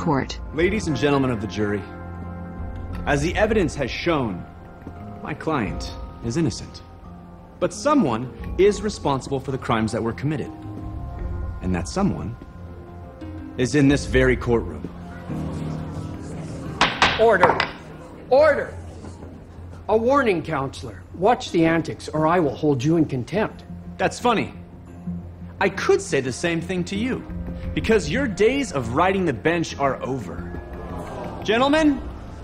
court. Ladies and gentlemen of the jury, as the evidence has shown, my client is innocent. But someone is responsible for the crimes that were committed. And that someone is in this very courtroom. Order! Order! A warning, counselor. Watch the antics, or I will hold you in contempt. That's funny. I could say the same thing to you, because your days of riding the bench are over. Gentlemen?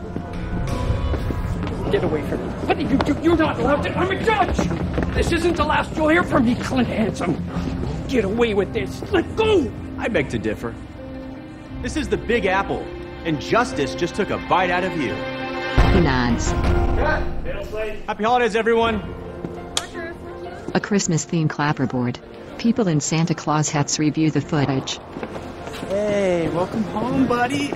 Get away from me. What did you do? You're not allowed to. I'm a judge! This isn't the last you'll hear from me, Clint Handsome. Get away with this. Let go! I beg to differ. This is the Big Apple, and justice just took a bite out of you. He nods. Happy holidays, everyone. A Christmas-themed clapperboard. People in Santa Claus hats review the footage. Hey, welcome home, buddy.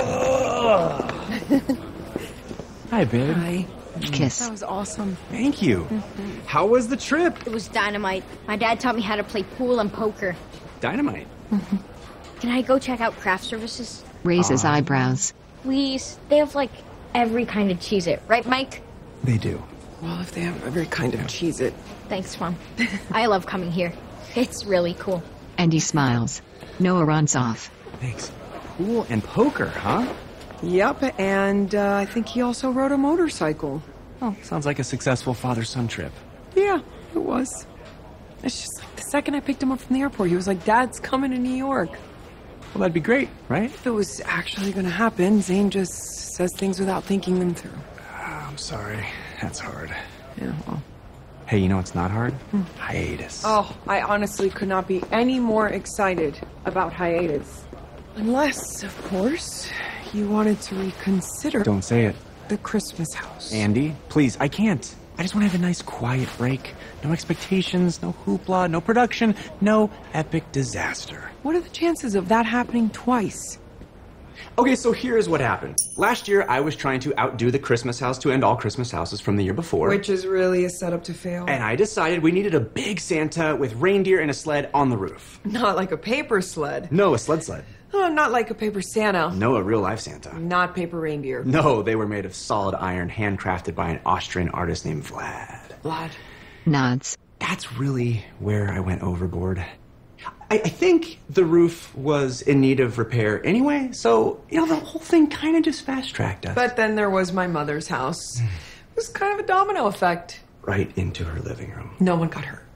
Hi, babe. Hi. Kiss. That was awesome. Thank you. How was the trip? It was dynamite. My dad taught me how to play pool and poker. Dynamite. Can I go check out craft services? Raises eyebrows. Please. They have, like, every kind of Cheez-It. Right, Mike? They do. Well, if they have every kind of Cheez-It. Thanks, Mom. I love coming here. It's really cool. And he smiles. Noah runs off. Thanks. Pool and poker, huh? Yep, and I think he also rode a motorcycle. Oh, sounds like a successful father-son trip. Yeah, it was. It's just like the second I picked him up from the airport, he was like, Dad's coming to New York. Well, that'd be great, right? If it was actually going to happen, Zane just says things without thinking them through. I'm sorry. That's hard. Yeah, well. Hey, you know what's not hard? Hiatus. Oh, I honestly could not be any more excited about hiatus. Unless, of course, you wanted to reconsider Don't say it. the Christmas house. Andy, please, I can't. I just want to have a nice quiet break. No expectations, no hoopla, no production, no epic disaster. What are the chances of that happening twice? Okay, so here's what happened. Last year, I was trying to outdo the Christmas house to end all Christmas houses from the year before. Which is really a setup to fail. And I decided we needed a big Santa with reindeer and a sled on the roof. Not like a paper sled. No, a sled. Oh, not like a paper Santa. No, a real-life Santa. Not paper reindeer. No, they were made of solid iron, handcrafted by an Austrian artist named Vlad. Vlad. Nods. That's really where I went overboard. I think the roof was in need of repair anyway, so, the whole thing kind of just fast-tracked us. But then there was my mother's house. It was kind of a domino effect. Right into her living room. No one got hurt.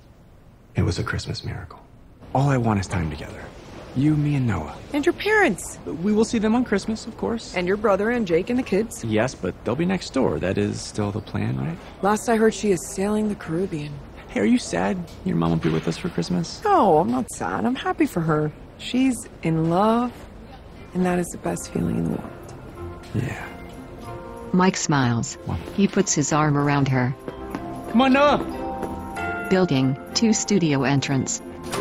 It was a Christmas miracle. All I want is time together. You, me, and Noah. And your parents. We will see them on Christmas, of course. And your brother and Jake and the kids. Yes, but they'll be next door. That is still the plan, right? Last I heard, she is sailing the Caribbean. Hey, are you sad your mom won't be with us for Christmas? No, I'm not sad. I'm happy for her. She's in love, and that is the best feeling in the world. Yeah. Mike smiles. He puts his arm around her. Come on, Noah! Building 2 studio entrance.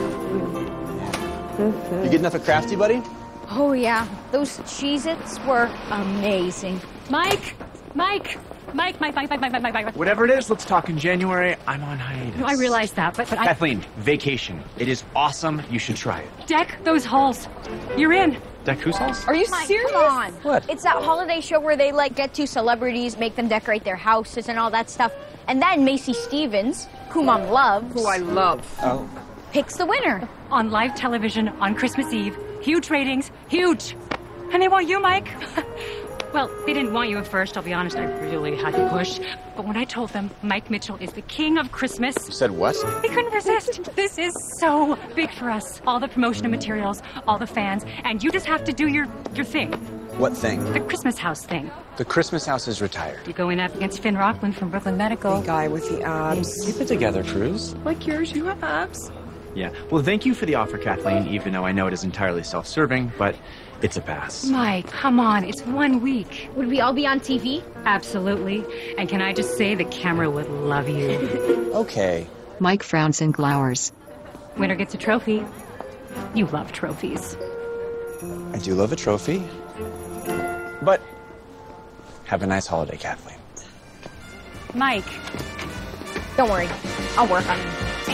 You good enough at Crafty, buddy? Oh, yeah. Those Cheez-Its were amazing. Mike! Whatever it is, let's talk in January. I'm on hiatus. I realize that, but I... Kathleen, vacation. It is awesome. You should try it. Deck those halls. You're in. Deck whose house? Are you Mike, serious? come on. What? It's that holiday show where they, get 2 celebrities, make them decorate their houses and all that stuff. And then Macy Stevens, who Mom loves... Who I love. Oh. ...picks the winner. On live television on Christmas Eve. Huge ratings. Huge. And they want you, Mike. Well, they didn't want you at first, I'll be honest. I really had to push. But when I told them Mike Mitchell is the king of Christmas... You said what? They couldn't resist. This is so big for us. All the promotional materials, all the fans, and you just have to do your thing. What thing? The Christmas house thing. The Christmas house is retired. You're going up against Finn Rockland from Brooklyn Medical. The guy with the abs. Keep it together, Cruz. Like yours, you have abs. Yeah. Well, thank you for the offer, Kathleen, even though I know it is entirely self-serving, but it's a pass. Mike, come on. It's 1 week. Would we all be on TV? Absolutely. And can I just say the camera would love you. Okay. Mike frowns and glowers. Winner gets a trophy. You love trophies. I do love a trophy. But have a nice holiday, Kathleen. Mike. Don't worry. I'll work on it.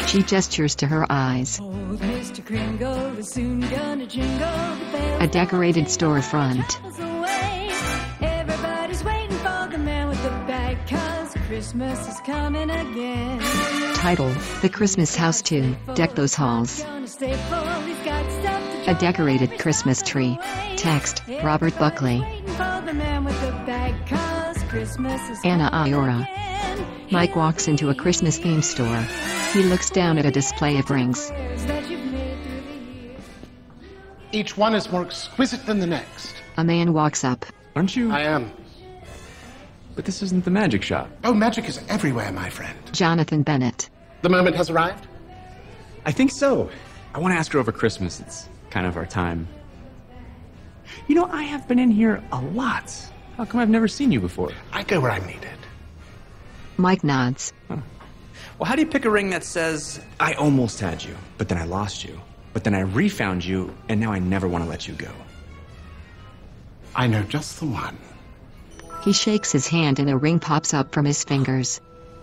She gestures to her eyes. Old Mr. Kringle is soon gonna jingle the bells. A decorated storefront. Away. Everybody's waiting for the man with the bag, 'cause Christmas is coming again. Title: The Christmas House 2. Deck those halls. Gonna stay full, he's got stuff to A decorated Christmas tree. Text: Robert Buckley. waiting for the man with the bag, 'cause Christmas is Anna coming Iora. again. Mike walks into a Christmas-themed store. He looks down at a display of rings. That you've made through the years. Each one is more exquisite than the next. A man walks up. Aren't you? I am. But this isn't the magic shop. Oh, magic is everywhere, my friend. Jonathan Bennett. The moment has arrived. I think so. I want to ask her over Christmas. It's kind of our time. You know, I have been in here a lot. How come I've never seen you before? I go where I'm needed. Mike nods. Well, how do you pick a ring that says, I almost had you, but then I lost you, but then I refound you, and now I never want to let you go? I know just the one. He shakes his hand and a ring pops up from his fingers.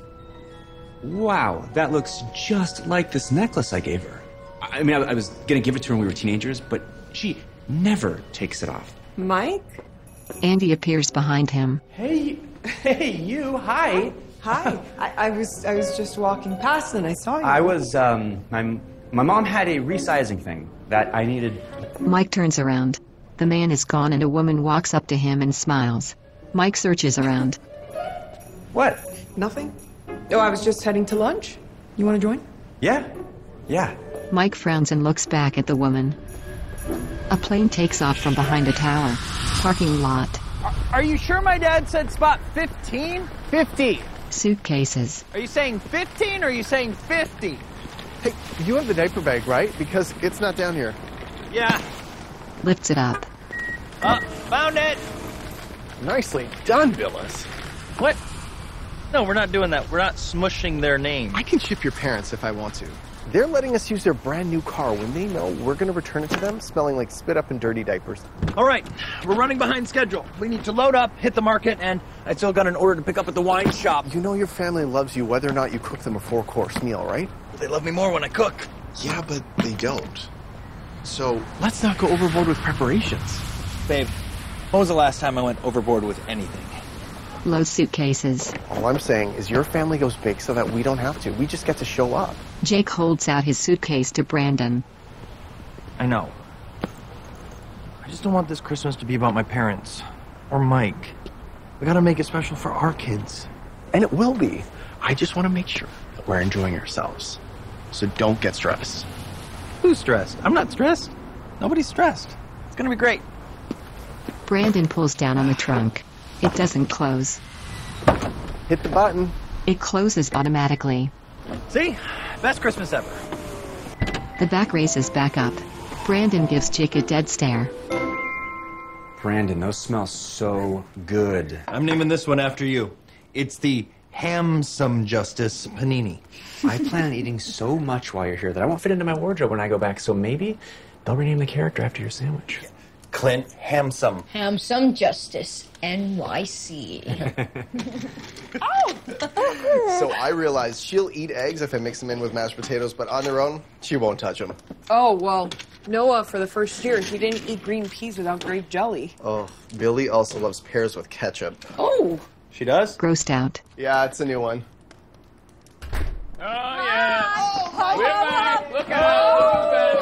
Wow, that looks just like this necklace I gave her. I mean, I was going to give it to her when we were teenagers, but she never takes it off. Mike? Andy appears behind him. Hey, you, hi. Hi. I was just walking past and I saw you. I was, my mom had a resizing thing that I needed. Mike turns around. The man is gone and a woman walks up to him and smiles. Mike searches around. What? Nothing? Oh, I was just heading to lunch. You want to join? Yeah. Mike frowns and looks back at the woman. A plane takes off from behind a tower. Parking lot. Are you sure my dad said spot 15? 50. Suitcases. Are you saying 15 or are you saying 50? Hey, you have the diaper bag, right? Because it's not down here. Yeah. Lifts it up. Found it. Nicely done, Billis. What? No, we're not doing that. We're not smushing their name. I can ship your parents if I want to. They're letting us use their brand new car when they know we're going to return it to them smelling like spit up and dirty diapers. All right, we're running behind schedule. We need to load up, hit the market, and I still got an order to pick up at the wine shop. You know your family loves you whether or not you cook them a 4-course meal, right? They love me more when I cook. Yeah, but they don't. So let's not go overboard with preparations. Babe, when was the last time I went overboard with anything? Loads suitcases. All I'm saying is your family goes big so that we don't have to. We just get to show up. Jake holds out his suitcase to Brandon. I know. I just don't want this Christmas to be about my parents. Or Mike. We gotta make it special for our kids. And it will be. I just want to make sure that we're enjoying ourselves. So don't get stressed. Who's stressed? I'm not stressed. Nobody's stressed. It's gonna be great. Brandon pulls down on the trunk. It doesn't close. Hit the button. It closes automatically. See? Best Christmas ever. The back raises back up. Brandon gives Jake a dead stare. Brandon, those smell so good. I'm naming this one after you. It's the Hamsome Justice Panini. I plan on eating so much while you're here that I won't fit into my wardrobe when I go back, so maybe they'll rename the character after your sandwich. Clint Hamsome. Hamsome Justice, NYC. So I realized she'll eat eggs if I mix them in with mashed potatoes, but on their own, she won't touch them. Oh, well, Noah, for the first year, he didn't eat green peas without grape jelly. Oh, Billy also loves pears with ketchup. Oh! She does? Grossed out. Yeah, it's a new one. Oh, yeah. Oh, Look out!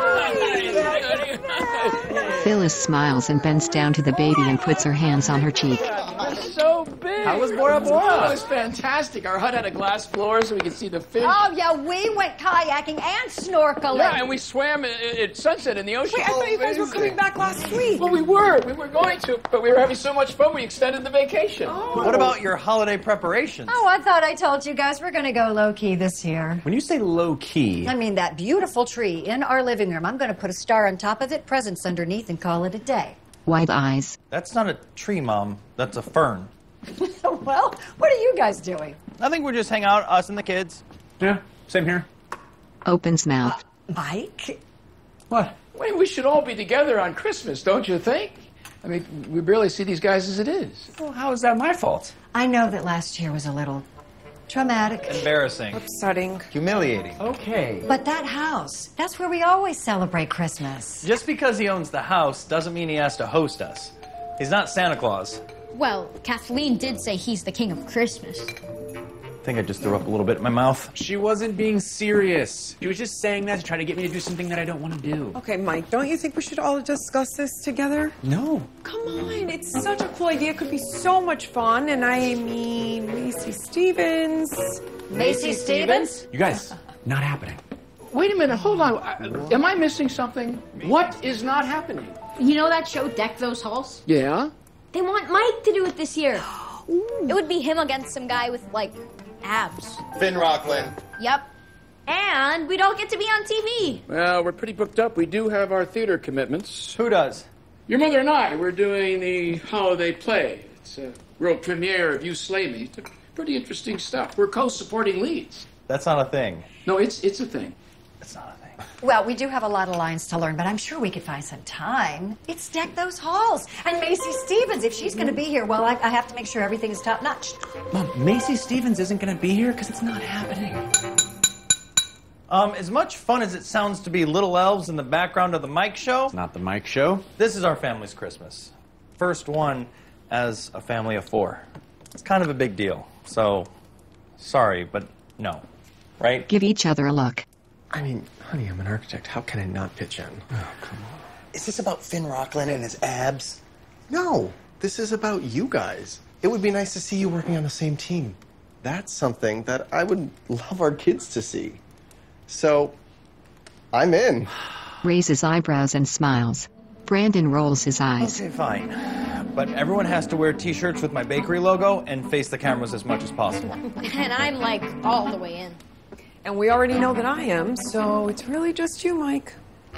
Phyllis smiles and bends down to the baby and puts her hands on her cheek. So big. How was Bora Bora? It was fantastic. Our hut had a glass floor so we could see the fish. Oh, yeah, we went kayaking and snorkeling. Yeah, and we swam at sunset in the ocean. Wait, I thought you guys were coming back last week. Well, we were going to, but we were having so much fun we extended the vacation. What about your holiday preparations? Oh, I thought I told you guys we're going to go low-key this year. When you say low-key... I mean that beautiful tree in our living room. I'm going to put a star on top of it, presents underneath, and call it a day. Wide eyes. That's not a tree, Mom. That's a fern. Well, what are you guys doing? I think we'll just hang out, us and the kids. Yeah, same here. Opens mouth. Mike? What? Well, we should all be together on Christmas, don't you think? I mean, we barely see these guys as it is. Well, how is that my fault? I know that last year was a little Traumatic. Embarrassing. Upsetting. Humiliating. Okay. But that house, that's where we always celebrate Christmas. Just because he owns the house doesn't mean he has to host us. He's not Santa Claus. Well, Kathleen did say he's the king of Christmas. I think I just threw up a little bit in my mouth. She wasn't being serious. She was just saying that to try to get me to do something that I don't want to do. Okay, Mike, don't you think we should all discuss this together? No. Come on, it's such a cool idea. It could be so much fun. And I mean, Macy Stevens. Macy Stevens? You guys, not happening. Wait a minute, hold on. Am I missing something? What is not happening? You know that show, Deck Those Halls? Yeah? They want Mike to do it this year. It would be him against some guy with, like, abs. Finn Rocklin. Yep. And we'd all get to be on TV. Well, we're pretty booked up. We do have our theater commitments. Who does? Your mother and I, we're doing the holiday play. It's a world premiere of You Slay Me. It's pretty interesting stuff. We're co-supporting leads. That's not a thing. No, it's a thing. It's not a thing. Well, we do have a lot of lines to learn, but I'm sure we could find some time. It's Deck Those Halls. And Macy Stevens, if she's going to be here, well, I have to make sure everything is top-notch. Mom, Macy Stevens isn't going to be here because it's not happening. As much fun as it sounds to be little elves in the background of the Mike show, It's not the Mike show. this is our family's Christmas. First one as a family of 4. It's kind of a big deal. So, sorry, but no. Right? Give each other a look. I mean, honey, I'm an architect. How can I not pitch in? Oh, come on. Is this about Finn Rocklin and his abs? No, this is about you guys. It would be nice to see you working on the same team. That's something that I would love our kids to see. So, I'm in. Raises eyebrows and smiles. Brandon rolls his eyes. Okay, fine. But everyone has to wear t-shirts with my bakery logo and face the cameras as much as possible. And I'm, like, all the way in. And we already know that I am, so it's really just you, Mike.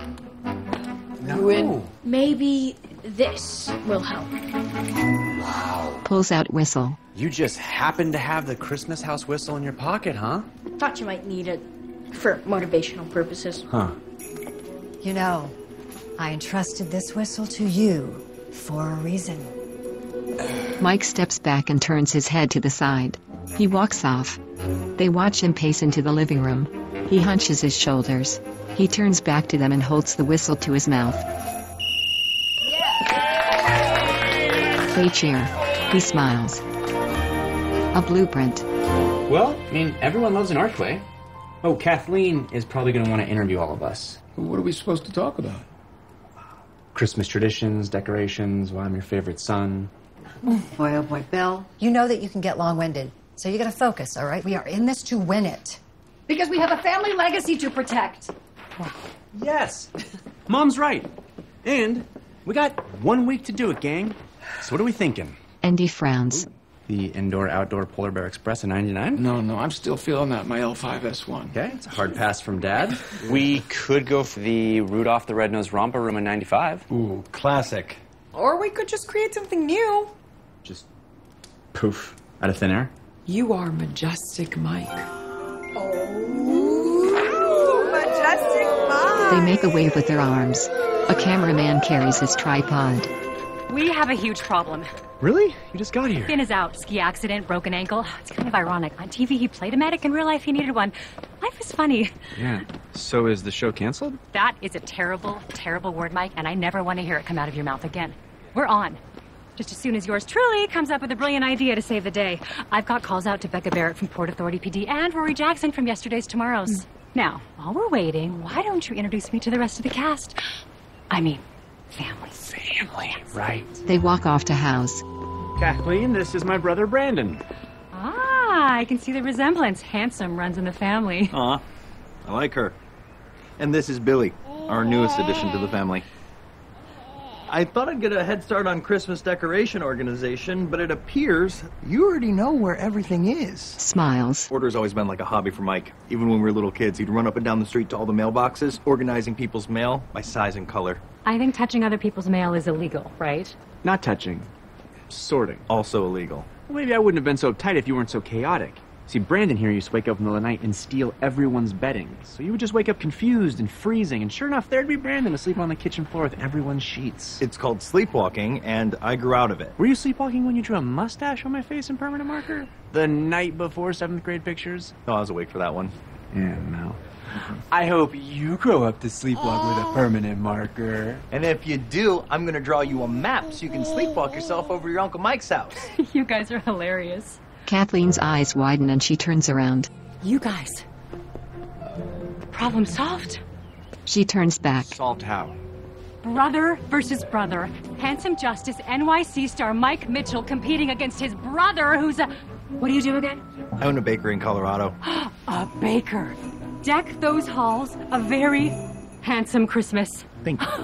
No. Maybe this will help. Pulls out whistle. You just happen to have the Christmas house whistle in your pocket, huh? Thought you might need it for motivational purposes. Huh. You know, I entrusted this whistle to you for a reason. Mike steps back and turns his head to the side. He walks off. They watch him pace into the living room. He hunches his shoulders. He turns back to them and holds the whistle to his mouth. They cheer. He smiles. A blueprint. Well, I mean, everyone loves an art play. Oh, Kathleen is probably going to want to interview all of us. What are we supposed to talk about? Christmas traditions, decorations, why I'm your favorite son. Boy, oh boy, Bill. You know that you can get long-winded, so you gotta focus, all right? We are in this to win it. Because we have a family legacy to protect. Yes. Mom's right. And we got 1 week to do it, gang. So what are we thinking? Andy frowns. The indoor-outdoor Polar Bear Express in 99? No, I'm still feeling that, my L5S1. Okay, it's a hard pass from Dad. We could go for the Rudolph the Red-Nosed Romper Room in 95. Ooh, classic. Or we could just create something new. Just poof, out of thin air. You are Majestic Mike. Majestic Mike! They make a wave with their arms. A cameraman carries his tripod. We have a huge problem. Really? You just got here. Finn is out. Ski accident, broken ankle. It's kind of ironic. On TV, he played a medic. In real life, he needed one. Life is funny. Yeah. So is the show canceled? That is a terrible, terrible word, Mike, and I never want to hear it come out of your mouth again. We're on. Just as soon as yours truly comes up with a brilliant idea to save the day. I've got calls out to Becca Barrett from Port Authority PD and Rory Jackson from Yesterday's Tomorrow's. Now, while we're waiting, why don't you introduce me to the rest of the cast? I mean, family. Family, right. They walk off to house. Kathleen, this is my brother Brandon. Ah, I can see the resemblance. Handsome runs in the family. Aw, I like her. And this is Billy, our newest addition to the family. I thought I'd get a head start on Christmas decoration organization, but it appears you already know where everything is. Smiles. Order's always been like a hobby for Mike. Even when we were little kids, he'd run up and down the street to all the mailboxes, organizing people's mail by size and color. I think touching other people's mail is illegal, right? Not touching. Sorting. Also illegal. Well, maybe I wouldn't have been so uptight if you weren't so chaotic. See, Brandon here used to wake up in the middle of the night and steal everyone's bedding. So you would just wake up confused and freezing, and sure enough, there'd be Brandon asleep on the kitchen floor with everyone's sheets. It's called sleepwalking, and I grew out of it. Were you sleepwalking when you drew a mustache on my face in permanent marker? The night before 7th grade pictures? No, I was awake for that one. Yeah, no. I hope you grow up to sleepwalk with a permanent marker. And if you do, I'm gonna draw you a map so you can sleepwalk yourself over your Uncle Mike's house. You guys are hilarious. Kathleen's eyes widen and she turns around. You guys. Problem solved. She turns back. Solved how? Brother versus brother. Handsome Justice NYC star Mike Mitchell competing against his brother who's a... What do you do again? I own a bakery in Colorado. A baker. Deck those halls a very handsome Christmas. Thank you.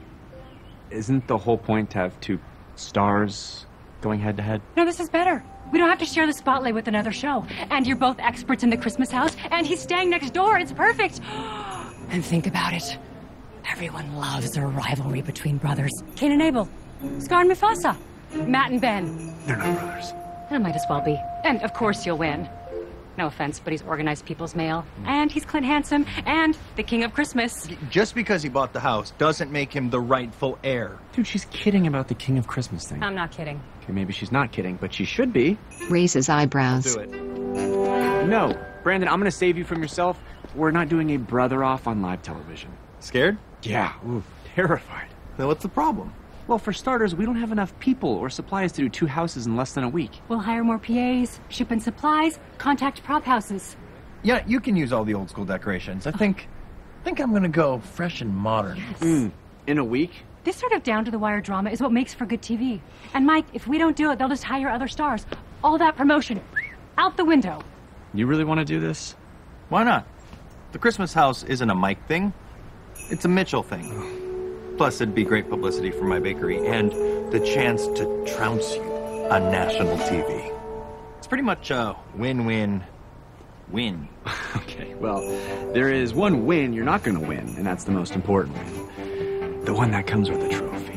Isn't the whole point to have two stars going head to head? No, this is better. We don't have to share the spotlight with another show. And you're both experts in the Christmas house, and he's staying next door. It's perfect. And think about it. Everyone loves a rivalry between brothers. Cain and Abel. Scar and Mufasa. Matt and Ben. They're not brothers. That might as well be. And of course you'll win. No offense, but he's organized people's mail. And he's Clint Handsome. And the king of Christmas. Just because he bought the house doesn't make him the rightful heir. Dude, she's kidding about the king of Christmas thing. I'm not kidding. Okay, maybe she's not kidding, but she should be. Raises eyebrows. Do it. No. Brandon, I'm gonna save you from yourself. We're not doing a brother off on live television. Scared? Yeah. Ooh, terrified. Then what's the problem? Well, for starters, we don't have enough people or supplies to do 2 houses in less than a week. We'll hire more PAs, ship in supplies, contact prop houses. Yeah, you can use all the old school decorations. I think I'm gonna go fresh and modern. Yes. In a week? This sort of down-to-the-wire drama is what makes for good TV. And Mike, if we don't do it, they'll just hire other stars. All that promotion, out the window. You really want to do this? Why not? The Christmas house isn't a Mike thing. It's a Mitchell thing. Plus, it'd be great publicity for my bakery and the chance to trounce you on national TV. It's pretty much a win-win-win. Okay, well, there is one win you're not going to win, and that's the most important win. The one that comes with a trophy.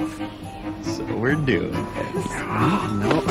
So we're doing it. No.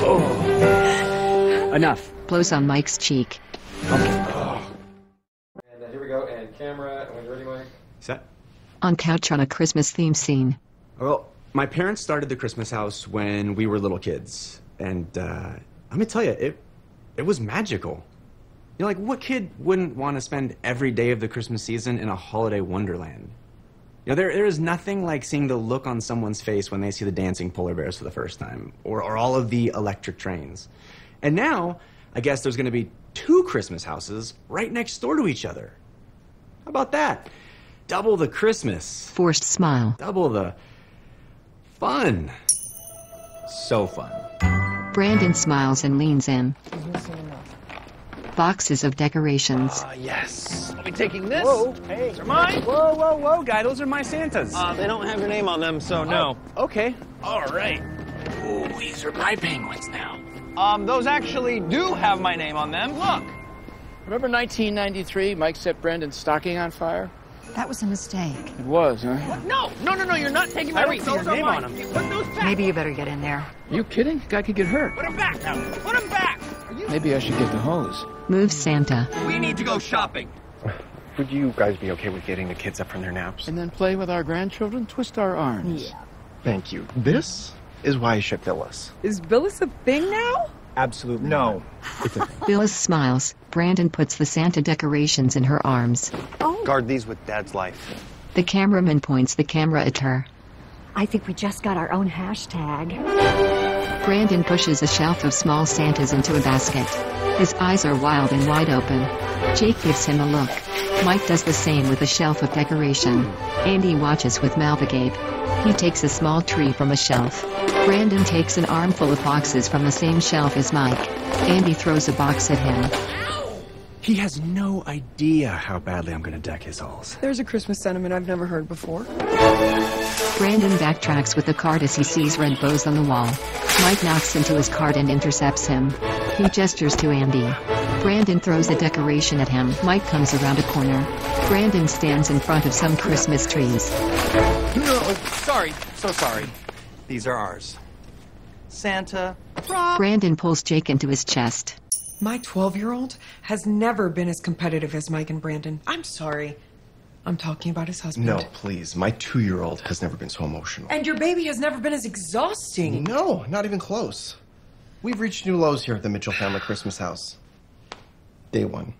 Oh. Enough. Blows on Mike's cheek. Okay. And here we go, and camera, when you're ready, Mike. Set. On couch on a Christmas theme scene. Well, my parents started the Christmas house when we were little kids, and let me tell you, it was magical. You know, like, what kid wouldn't want to spend every day of the Christmas season in a holiday wonderland? You know, there is nothing like seeing the look on someone's face when they see the dancing polar bears for the first time, or all of the electric trains. And now, I guess there's going to be 2 Christmas houses right next door to each other. How about that? Double the Christmas. Forced smile. Double the fun. So fun. Brandon smiles and leans in. Boxes of decorations. Yes. I'll be taking this. Whoa, hey. These are mine. Whoa, guy. Those are my Santas. They don't have your name on them, so no. Okay. All right. Ooh, these are my penguins now. Those actually do have my name on them. Look. Remember 1993, Mike set Brandon's stocking on fire? That was a mistake. It was, huh? What? No, you're not taking my don't see your name on them. Put those back. Maybe you better get in there. Are you kidding? Guy could get hurt. Put them back now. Put them back. Maybe I should get the hose. Moves Santa. We need to go shopping. Would you guys be okay with getting the kids up from their naps? And then play with our grandchildren? Twist our arms. Yeah. Thank you. This is why I ship Billis. Is Billis a thing now? Absolutely no. Phyllis smiles. Brandon puts the Santa decorations in her arms. Oh. Guard these with Dad's life. The cameraman points the camera at her. I think we just got our own hashtag. Brandon pushes a shelf of small Santas into a basket. His eyes are wild and wide open. Jake gives him a look. Mike does the same with a shelf of decoration. Andy watches with mouth agape. He takes a small tree from a shelf. Brandon takes an armful of boxes from the same shelf as Mike. Andy throws a box at him. He has no idea how badly I'm going to deck his halls. There's a Christmas sentiment I've never heard before. Brandon backtracks with the cart as he sees red bows on the wall. Mike knocks into his cart and intercepts him. He gestures to Andy. Brandon throws a decoration at him. Mike comes around a corner. Brandon stands in front of some Christmas trees. No, sorry. So sorry. These are ours. Santa. Brandon pulls Jake into his chest. My 12-year-old has never been as competitive as Mike and Brandon. I'm sorry. I'm talking about his husband. No, please. My 2-year-old has never been so emotional. And your baby has never been as exhausting. No, not even close. We've reached new lows here at the Mitchell family Christmas house. Day one.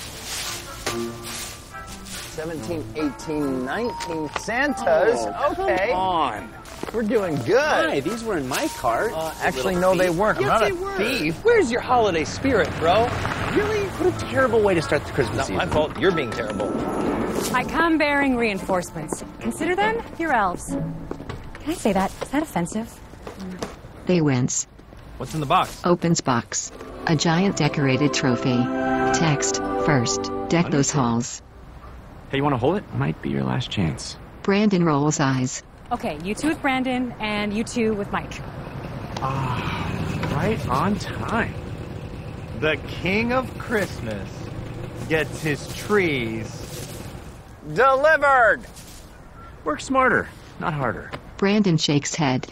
17, 18, 19 Santas. Okay. Come on. We're doing good. Hi, these were in my cart. Actually, no, they weren't. I'm not a thief. Where's your holiday spirit, bro? Really? What a terrible way to start the Christmas season. Not my fault. You're being terrible. I come bearing reinforcements. Consider them your elves. Can I say that? Is that offensive? They wince. What's in the box? Opens box. A giant decorated trophy. Text, first, deck those halls. Hey, you want to hold it? Might be your last chance. Brandon rolls eyes. Okay, you two with Brandon, and you two with Mike. Right on time. The king of Christmas gets his trees delivered. Work smarter, not harder. Brandon shakes head.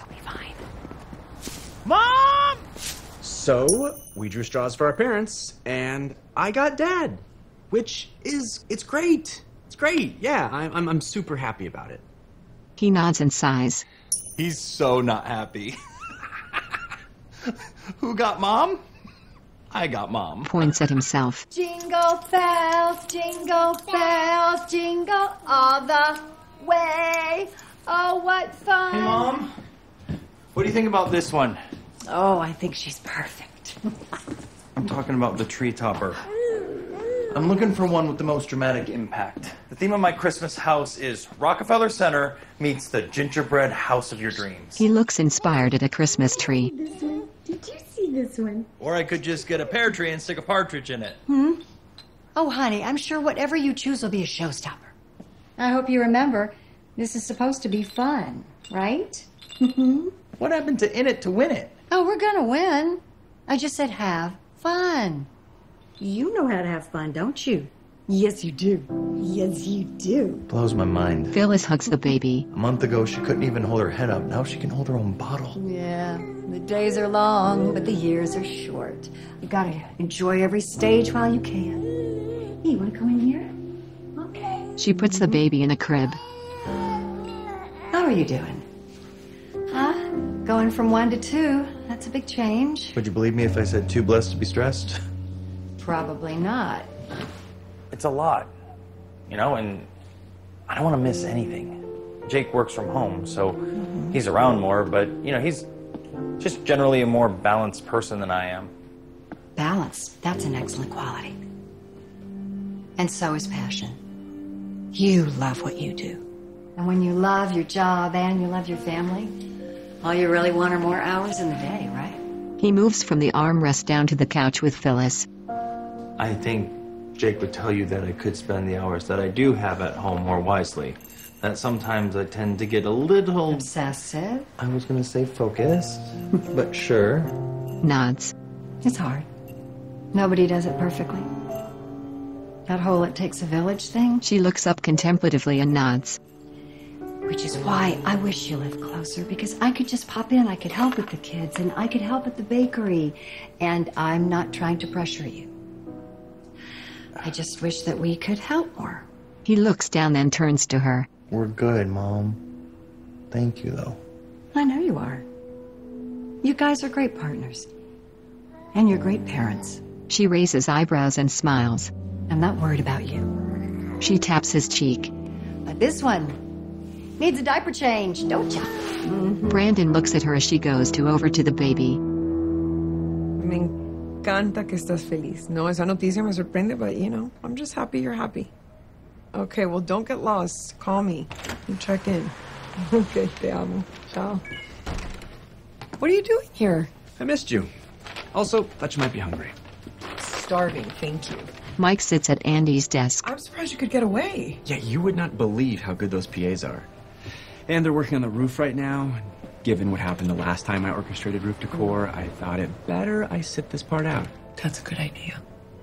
Mom! So, we drew straws for our parents, and I got Dad. Which is, it's great. It's great, yeah. I'm super happy about it. He nods and sighs. He's so not happy. Who got Mom? I got Mom. Points at himself. Jingle bells, jingle all the way. Oh, what fun. Hey, Mom. What do you think about this one? Oh, I think she's perfect. I'm talking about the tree topper. I'm looking for one with the most dramatic impact. The theme of my Christmas house is Rockefeller Center meets the gingerbread house of your dreams. He looks inspired at a Christmas tree. Did you see this one? Or I could just get a pear tree and stick a partridge in it. Oh, honey, I'm sure whatever you choose will be a showstopper. I hope you remember, this is supposed to be fun, right? What happened to in it to win it? Oh, we're gonna win. I just said have fun. You know how to have fun, don't you? Yes, you do. Yes, you do. Blows my mind. Phyllis hugs the baby. A month ago, she couldn't even hold her head up. Now she can hold her own bottle. Yeah, the days are long, but the years are short. You gotta enjoy every stage while you can. Hey, you wanna come in here? Okay. She puts the baby in a crib. How are you doing? Huh? Going from 1 to 2. That's a big change. Would you believe me if I said too blessed to be stressed? Probably not. It's a lot, you know, and I don't want to miss anything. Jake works from home, so he's around more, but, you know, he's just generally a more balanced person than I am. Balance. That's an excellent quality. And so is passion. You love what you do. And when you love your job and you love your family, all you really want are more hours in the day, right? He moves from the armrest down to the couch with Phyllis. I think Jake would tell you that I could spend the hours that I do have at home more wisely. That sometimes I tend to get a little... obsessive? I was going to say focused, but sure. Nods. It's hard. Nobody does it perfectly. That whole it takes a village thing. She looks up contemplatively and nods. Which is why I wish you lived closer, because I could just pop in, I could help with the kids, and I could help at the bakery. And I'm not trying to pressure you. I just wish that we could help more. He looks down and turns to her. We're good, Mom. Thank you, though. I know you are. You guys are great partners. And you're great parents. She raises eyebrows and smiles. I'm not worried about you. She taps his cheek. But this one needs a diaper change, don't ya? Brandon looks at her as she goes over to the baby. Me encanta que estás feliz. No, esa noticia me sorprende, but you know, I'm just happy you're happy. Okay, well, don't get lost. Call me and check in. Okay, te amo. Ciao. What are you doing here? I missed you. Also, thought you might be hungry. Starving, thank you. Mike sits at Andy's desk. I'm surprised you could get away. Yeah, you would not believe how good those PAs are. And they're working on the roof right now. Given what happened the last time I orchestrated roof decor, I thought it better I sit this part out. That's a good idea.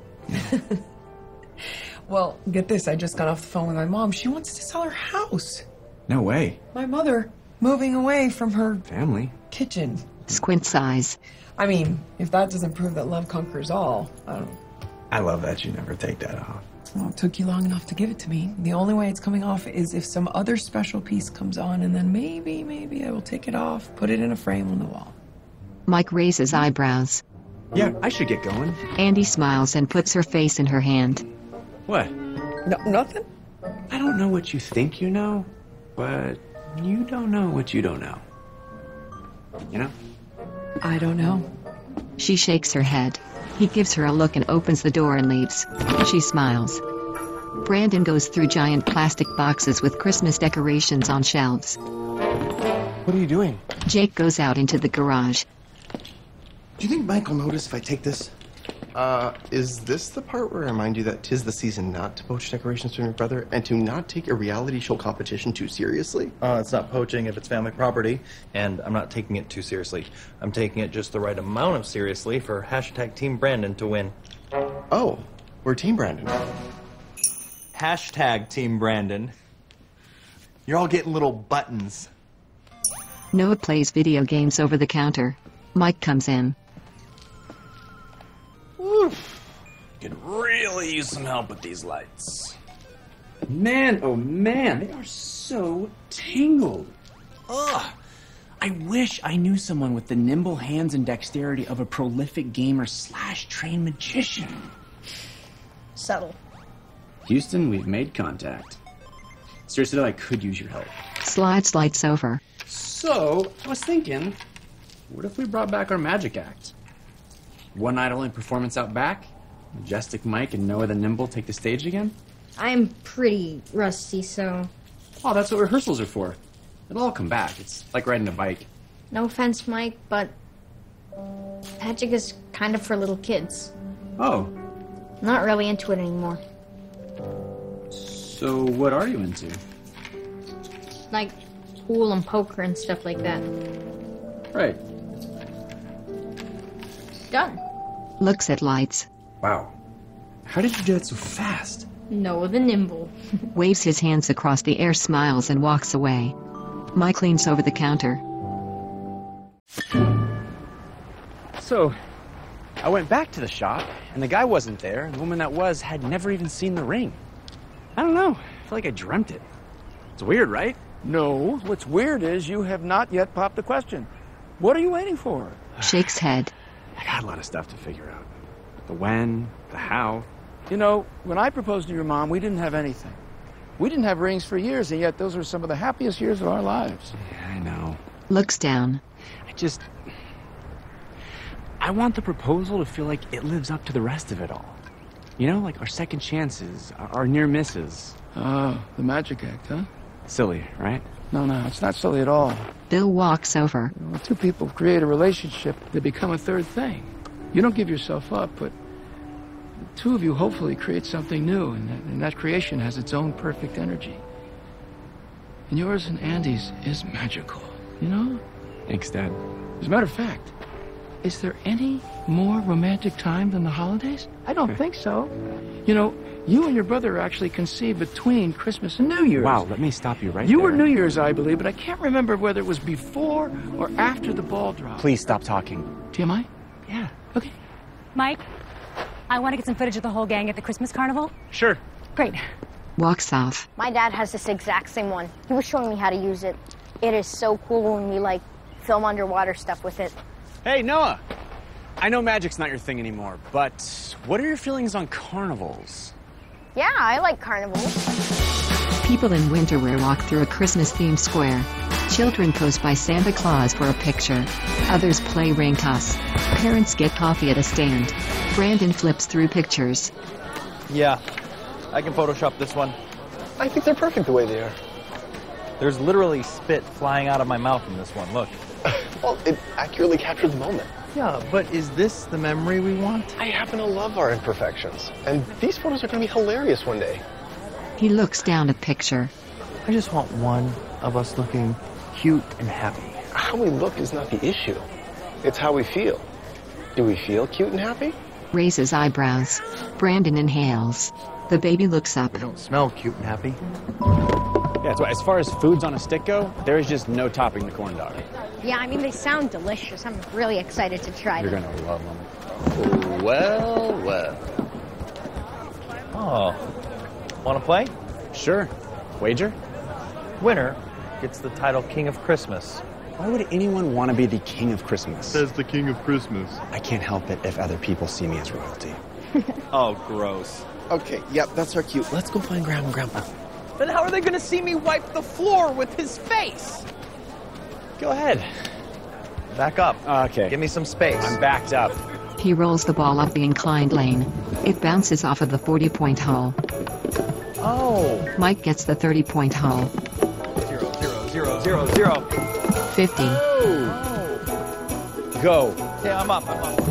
Well, get this. I just got off the phone with my mom. She wants to sell her house. No way. My mother moving away from her family kitchen. Squints eyes. I mean, if that doesn't prove that love conquers all, I don't know. I love that you never take that off. Well, it took you long enough to give it to me. The only way it's coming off is if some other special piece comes on, and then maybe I will take it off, put it in a frame on the wall. Mike raises eyebrows. Yeah, I should get going. Andy smiles and puts her face in her hand. What? No, nothing? I don't know what you think you know, but you don't know what you don't know. You know? I don't know. She shakes her head. He gives her a look and opens the door and leaves. She smiles. Brandon goes through giant plastic boxes with Christmas decorations on shelves. What are you doing? Jake goes out into the garage. Do you think Mike will notice if I take this? Is this the part where I remind you that 'tis the season not to poach decorations from your brother and to not take a reality show competition too seriously? It's not poaching if it's family property, and I'm not taking it too seriously. I'm taking it just the right amount of seriously for hashtag Team Brandon to win. Oh, we're Team Brandon. Hashtag Team Brandon. You're all getting little buttons. Noah plays video games over the counter. Mike comes in. Could really use some help with these lights. Man, oh man, they are so tangled. Ugh. I wish I knew someone with the nimble hands and dexterity of a prolific gamer / trained magician. Subtle. Houston, we've made contact. Seriously, though, I could use your help. Slides lights over. So, I was thinking, what if we brought back our magic act? One night only performance out back? Majestic Mike and Noah the Nimble take the stage again? I'm pretty rusty, so... Oh, that's what rehearsals are for. It'll all come back. It's like riding a bike. No offense, Mike, but... magic is kind of for little kids. Oh. Not really into it anymore. So what are you into? Like pool and poker and stuff like that. Right. Done. Looks at lights. Wow. How did you do that so fast? Noah the Nimble. Waves his hands across the air, smiles, and walks away. Mike leans over the counter. So, I went back to the shop, and the guy wasn't there, and the woman that was had never even seen the ring. I don't know. I feel like I dreamt it. It's weird, right? No, what's weird is you have not yet popped the question. What are you waiting for? Shakes head. I got a lot of stuff to figure out. The when, the how. You know, when I proposed to your mom, we didn't have anything. We didn't have rings for years, and yet those were some of the happiest years of our lives. Yeah, I know. Looks down. I want the proposal to feel like it lives up to the rest of it all. You know, like our second chances, our near misses. Oh, the magic act, huh? Silly, right? No, it's not silly at all. Bill walks over. When two people create a relationship, they become a third thing. You don't give yourself up, but the two of you hopefully create something new, and that creation has its own perfect energy. And yours and Andy's is magical, you know? Thanks, Dad. As a matter of fact, is there any more romantic time than the holidays? I don't think so. You know, you and your brother actually conceived between Christmas and New Year's. Wow, let me stop you right You there. were New Year's, I believe, but I can't remember whether it was before or after the ball drop. Please stop talking. TMI? Yeah. Okay. Mike, I want to get some footage of the whole gang at the Christmas carnival. Sure. Great. Walks off. My dad has this exact same one. He was showing me how to use it. It is so cool when we, like, film underwater stuff with it. Hey, Noah. I know magic's not your thing anymore, but what are your feelings on carnivals? Yeah, I like carnivals. People in winter wear walk through a Christmas-themed square. Children pose by Santa Claus for a picture. Others play ring toss. Parents get coffee at a stand. Brandon flips through pictures. Yeah, I can Photoshop this one. I think they're perfect the way they are. There's literally spit flying out of my mouth in this one, look. Well, it accurately captured the moment. Yeah, but is this the memory we want? I happen to love our imperfections, and these photos are going to be hilarious one day. He looks down at picture. I just want one of us looking cute and happy. How we look is not the issue. It's how we feel. Do we feel cute and happy? Raises eyebrows. Brandon inhales. The baby looks up. We don't smell cute and happy. Yeah, so as far as foods on a stick go, there is just no topping the corn dog. Yeah, I mean, they sound delicious. I'm really excited to try You're them. gonna love them. Well, well. Oh. Want to play? Sure. Wager? Winner gets the title King of Christmas. Why would anyone want to be the King of Christmas? Says the King of Christmas. I can't help it if other people see me as royalty. Oh, gross. Okay, yep, that's our cue. Let's go find Grandma and Grandpa. Then how are they going to see me wipe the floor with his face? Go ahead. Back up. Okay. Give me some space. I'm backed up. He rolls the ball up the inclined lane. It bounces off of the 40-point hole. Oh. Mike gets the 30-point hole. 0, 0, 0, 0, 0. 50. Oh. Go. Okay, I'm up.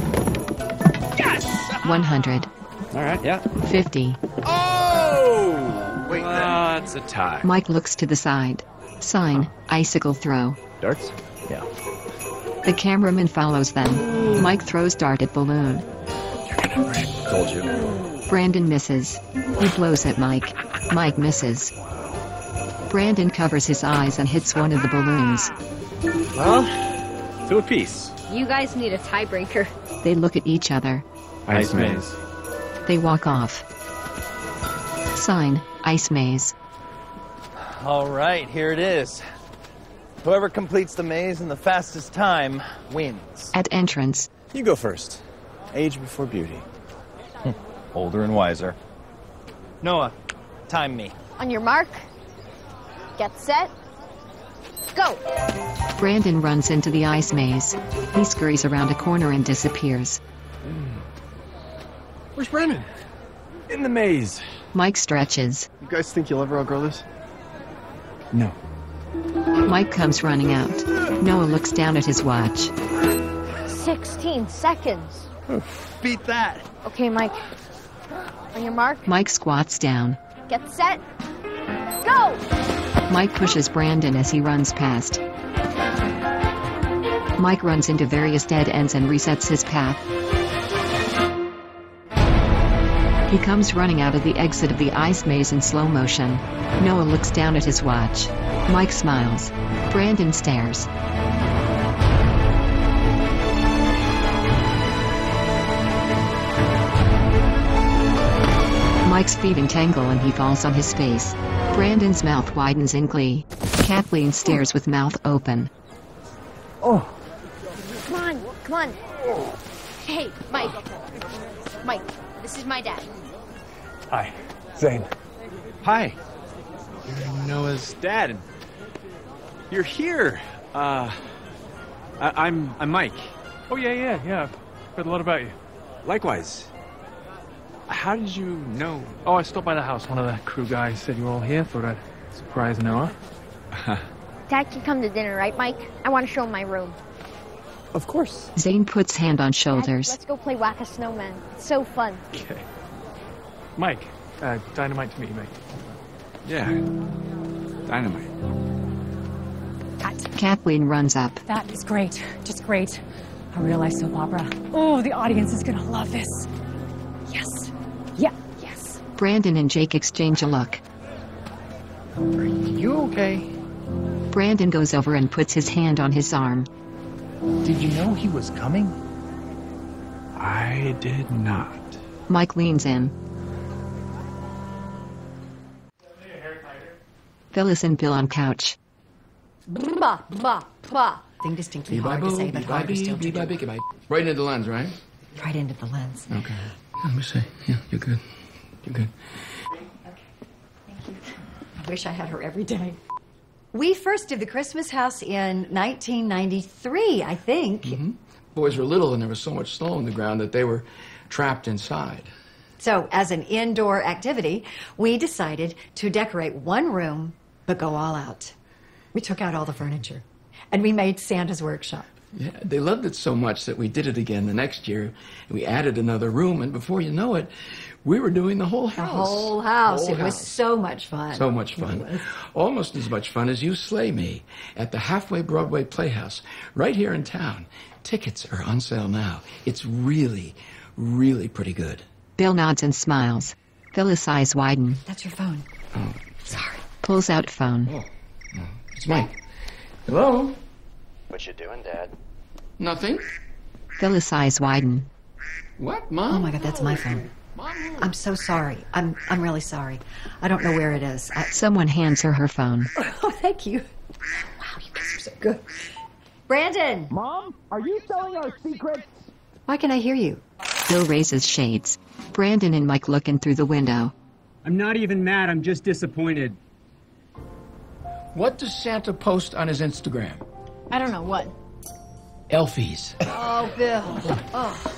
100. All right, yeah. 50. Oh! Wait, that's a tie. Mike looks to the side. Sign, icicle throw. Darts? Yeah. The cameraman follows them. Mike throws dart at balloon. Told you. Brandon misses. He blows at Mike. Mike misses. Brandon covers his eyes and hits one of the balloons. Well, 2 apiece. You guys need a tiebreaker. They look at each other. Ice maze. They walk off. Sign, ice maze. All right, here it is. Whoever completes the maze in the fastest time wins. At entrance. You go first. Age before beauty. Older and wiser. Noah, time me. On your mark, get set, go. Brandon runs into the ice maze. He scurries around a corner and disappears. Where's Brandon? In the maze. Mike stretches. You guys think you'll ever outgrow this? No. Mike comes running out. Noah looks down at his watch. 16 seconds. Beat that. Okay, Mike. On your mark, Mike squats down. get set, go! Mike pushes Brandon as he runs past. Mike runs into various dead ends and resets his path. He comes running out of the exit of the ice maze in slow motion. Noah looks down at his watch. Mike smiles. Brandon stares. Mike's feet entangle and he falls on his face. Brandon's mouth widens in glee. Kathleen stares with mouth open. Come on. Hey, Mike. Mike, this is my dad. Hi, Zane. Hi. You're Noah's dad. You're here. I'm Mike. Oh, yeah. Heard a lot about you. Likewise. How did you know? Oh, I stopped by the house. One of the crew guys said you were all here. Thought I'd surprise Noah. Dad can come to dinner, right, Mike? I want to show him my room. Of course. Zane puts hand on shoulders. Dad, let's go play Whack-A-Snowman. It's so fun. Okay. Mike, dynamite to meet you, mate. Yeah. Dynamite. Kathleen runs up. That is great. Just great. A real life soap opera. Oh, the audience is gonna love this. Yes. Yeah, yes. Brandon and Jake exchange a look. Are you okay? Brandon goes over and puts his hand on his arm. Did you know he was coming? I did not. Mike leans in. Phyllis and Bill on couch. Bah. Thing distinctly hard to say, but harder still to do. Right into the lens, right? Right into the lens. Okay. Let me see. Yeah, you're good. You're good. I wish I had her every day. We first did the Christmas house in 1993, I think. Mm-hmm. Boys were little and there was so much snow on the ground that they were trapped inside. So, as an indoor activity, we decided to decorate one room, but go all out. We took out all the furniture, and we made Santa's workshop. Yeah, they loved it so much that we did it again the next year. We added another room, and before you know it, we were doing the whole house. The whole house. It was so much fun. So much fun. Almost as much fun as You Slay Me at the Halfway Broadway Playhouse, right here in town. Tickets are on sale now. It's really, really pretty good. Bill nods and smiles. Phyllis' eyes widen. That's your phone. Oh. Sorry. Pulls out phone. Oh, it's Mike. Hello? What you doing, Dad? Nothing. Phyllis' eyes widen. What, Mom? Oh my God, that's my phone. I'm so sorry. I'm really sorry. I don't know where it is. Someone hands her phone. Oh, thank you. Wow, you guys are so good. Brandon! Mom, are you telling our secrets? Why can I hear you? Bill raises shades. Brandon and Mike look in through the window. I'm not even mad, I'm just disappointed. What does Santa post on his Instagram? I don't know what. Elfies. Oh, Bill. Oh.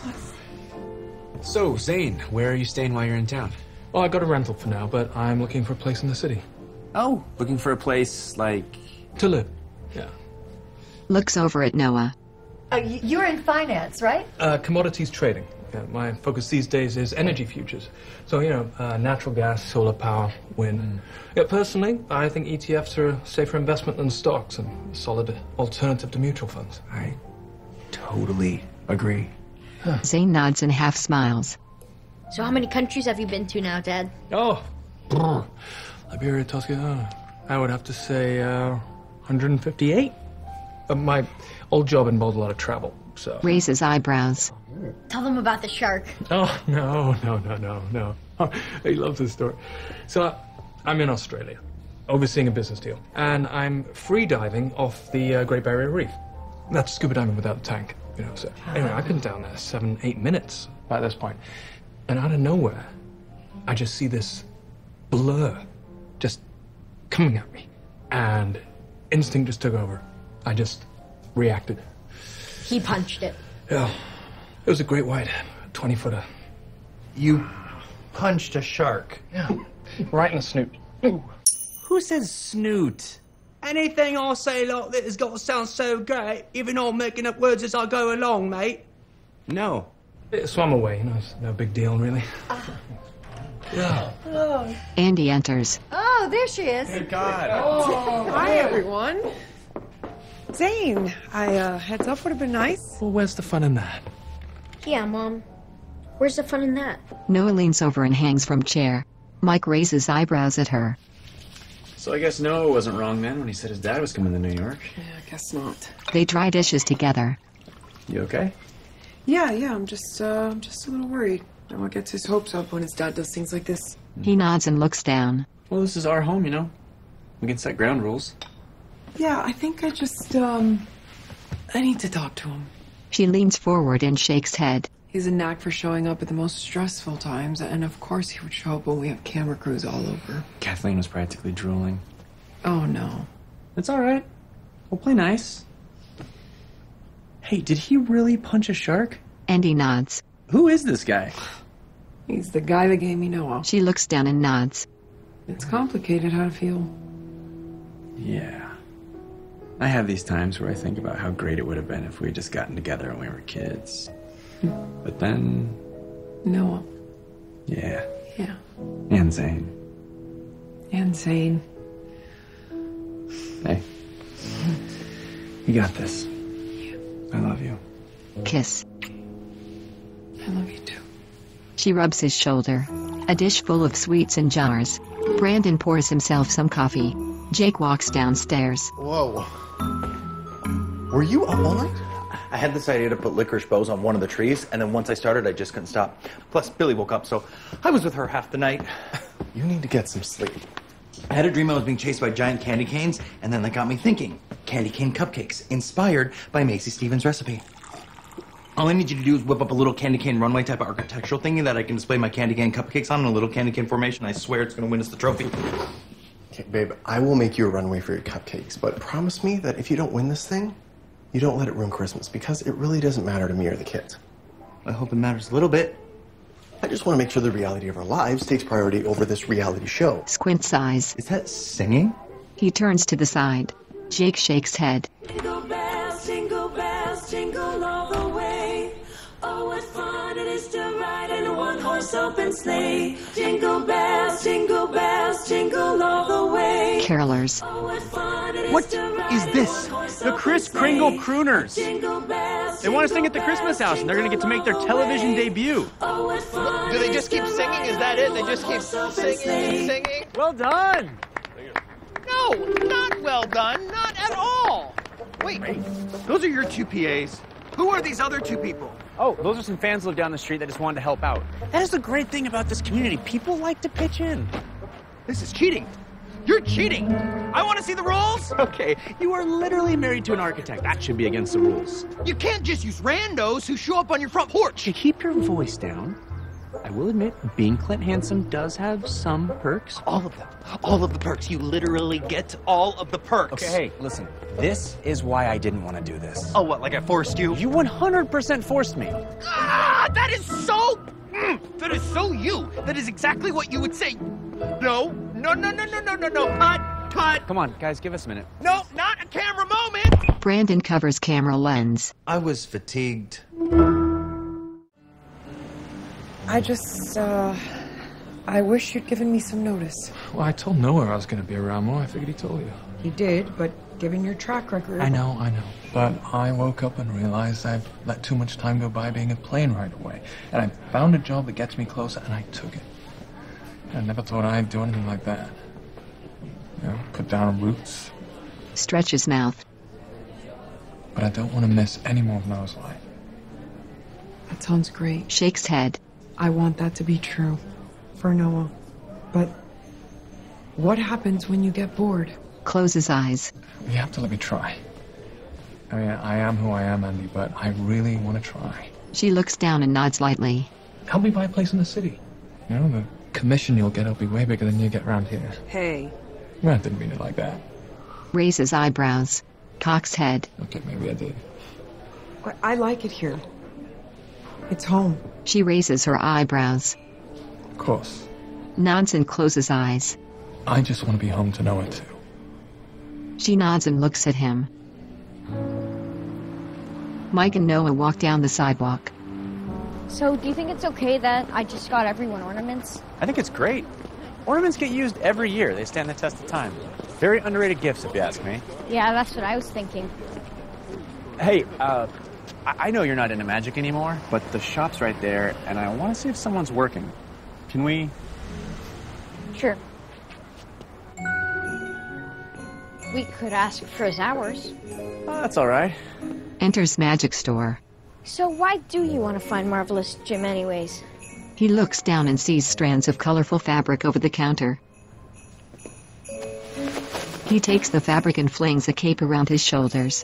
So, Zane, where are you staying while you're in town? Well, I got a rental for now, but I'm looking for a place in the city. Oh, looking for a place, like... To live, yeah. Looks over at Noah. You're in finance, right? Commodities trading. Yeah, my focus these days is energy futures. So, natural gas, solar power, wind. Yeah, personally, I think ETFs are a safer investment than stocks and a solid alternative to mutual funds. I totally agree. Zane nods and half smiles. So how many countries have you been to now, Dad? Oh, Liberia, Tuscany, I would have to say 158. My old job involved a lot of travel, so... Raises eyebrows. Tell them about the shark. Oh, no. He loves this story. So, I'm in Australia, overseeing a business deal, and I'm free diving off the Great Barrier Reef. That's scuba diving without a tank, so... Anyway, I've been down there 7-8 minutes by this point, and out of nowhere, I just see this blur just coming at me, and instinct just took over. I just reacted. He punched it. Yeah. It was a great white, 20-footer. You punched a shark? Yeah. Right in the snoot. Who says snoot? Anything I say like that has got to sound so great, even though I'm making up words as I go along, mate. No. It swam away, it's no big deal, really. Yeah. Oh. Andy enters. Oh, there she is. Good God. Oh, hi, everyone. Zane, heads up would have been nice. Well, where's the fun in that? Yeah, Mom. Where's the fun in that? Noah leans over and hangs from chair. Mike raises eyebrows at her. So I guess Noah wasn't wrong then when he said his dad was coming to New York. Yeah, I guess not. They dry dishes together. You okay? Yeah, I'm just a little worried. Noah gets his hopes up when his dad does things like this. He nods and looks down. Well, this is our home, We can set ground rules. Yeah, I think I just, I need to talk to him. She leans forward and shakes head. He's a knack for showing up at the most stressful times, and of course he would show up when we have camera crews all over. Kathleen was practically drooling. Oh, no. It's all right. We'll play nice. Hey, did he really punch a shark? Andy nods. Who is this guy? He's the guy that gave me Noah. She looks down and nods. It's complicated how to feel. Yeah. I have these times where I think about how great it would have been if we had just gotten together when we were kids. But then... Noah. Yeah. Yeah. And Zane. And Zane. Hey. You got this. Yeah. I love you. Kiss. I love you too. She rubs his shoulder. A dish full of sweets in jars. Brandon pours himself some coffee. Jake walks downstairs. Whoa. Were you up all night? I had this idea to put licorice bows on one of the trees, and then once I started, I just couldn't stop. Plus, Billy woke up, so I was with her half the night. You need to get some sleep. I had a dream I was being chased by giant candy canes, and then that got me thinking. Candy cane cupcakes, inspired by Macy Stevens' recipe. All I need you to do is whip up a little candy cane runway type of architectural thingy that I can display my candy cane cupcakes on in a little candy cane formation. I swear it's going to win us the trophy. Okay, babe, I will make you a runway for your cupcakes, but promise me that if you don't win this thing, you don't let it ruin Christmas, because it really doesn't matter to me or the kids. I hope it matters a little bit. I just want to make sure the reality of our lives takes priority over this reality show. Squints eyes. Is that singing? He turns to the side. Jake shakes head. Jingle bells, jingle all the way. Oh, what fun it is to ride in a one-horse open sleigh. Jingle bells, jingle all the way. Carolers. Oh, what fun it is What to ride is this? in a one-horse The Kris open Kringle sleigh. Crooners. Jingle bells, They want to sing at the Christmas house, and they're going to get to make their television debut. Oh, what fun Do they just keep singing? Is that it? They just keep singing and singing? Well done! No, not well done. Not at all. Wait, those are your two PAs. Who are these other two people? Oh, those are some fans who live down the street that just wanted to help out. That is the great thing about this community. People like to pitch in. This is cheating. You're cheating. I want to see the rules. Okay, you are literally married to an architect. That should be against the rules. You can't just use randos who show up on your front porch. To keep your voice down, I will admit, being Clint Handsome does have some perks. All of them. All of the perks. You literally get all of the perks. Okay, hey, listen. This is why I didn't want to do this. Oh, what, like I forced you? You 100% forced me. Ah, that is so... that is so you. That is exactly what you would say. No. Cut. Come on, guys, give us a minute. No, not a camera moment. Brandon covers camera lens. I was fatigued. I just, I wish you'd given me some notice. Well, I told Noah I was going to be around more. I figured he told you. You did, but given your track record... I know. But I woke up and realized I've let too much time go by being a plane right away. And I found a job that gets me closer, and I took it. I never thought I'd do anything like that. You know, put down roots. Stretch his mouth. But I don't want to miss any more of Noah's life. That sounds great. Shakes head. I want that to be true. For Noah. But what happens when you get bored? Closes eyes. You have to let me try. I mean, I am who I am, Andy, but I really want to try. She looks down and nods lightly. Help me buy a place in the city. You know, the commission you'll get will be way bigger than you get around here. Hey. Well, I didn't mean it like that. Raises eyebrows. Cocks head. Okay, maybe I did. I like it here. It's home. She raises her eyebrows. Of course. Nods and closes eyes. I just want to be home to Noah, too. She nods and looks at him. Mike and Noah walk down the sidewalk. So, do you think it's okay that I just got everyone ornaments? I think it's great. Ornaments get used every year. They stand the test of time. Very underrated gifts, if you ask me. Yeah, that's what I was thinking. Hey, I know you're not into magic anymore, but the shop's right there, and I want to see if someone's working. Can we? Sure. We could ask for his hours. Oh, that's all right. Enters magic store. So why do you want to find Marvelous Jim anyways? He looks down and sees strands of colorful fabric over the counter. He takes the fabric and flings a cape around his shoulders.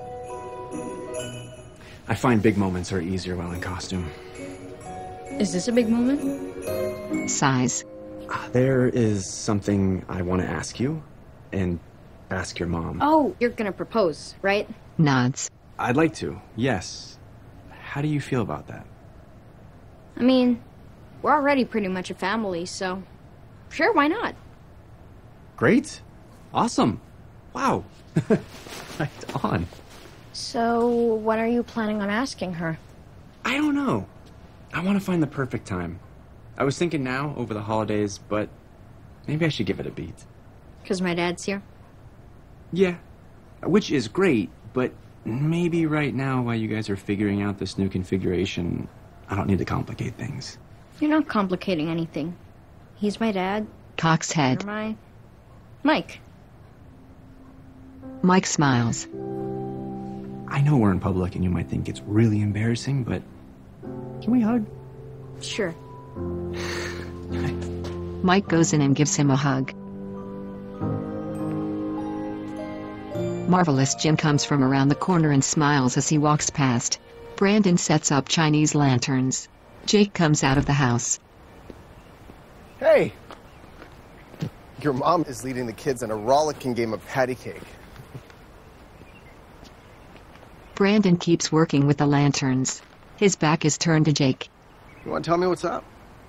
I find big moments are easier while in costume. Is this a big moment? Sighs. There is something I want to ask you, and ask your mom. Oh, you're gonna propose, right? Nods. I'd like to, yes. How do you feel about that? I mean, we're already pretty much a family, so sure, why not? Great. Awesome. Wow. Right on. So, what are you planning on asking her? I don't know. I want to find the perfect time. I was thinking now, over the holidays, but maybe I should give it a beat. 'Cause my dad's here? Yeah. Which is great, but maybe right now, while you guys are figuring out this new configuration, I don't need to complicate things. You're not complicating anything. He's my dad. Cocks head. You're my... Mike. Mike smiles. I know we're in public and you might think it's really embarrassing, but can we hug? Sure. Mike goes in and gives him a hug. Marvelous Jim comes from around the corner and smiles as he walks past. Brandon sets up Chinese lanterns. Jake comes out of the house. Hey! Your mom is leading the kids in a rollicking game of patty cake. Brandon keeps working with the lanterns. His back is turned to Jake. You want to tell me what's up?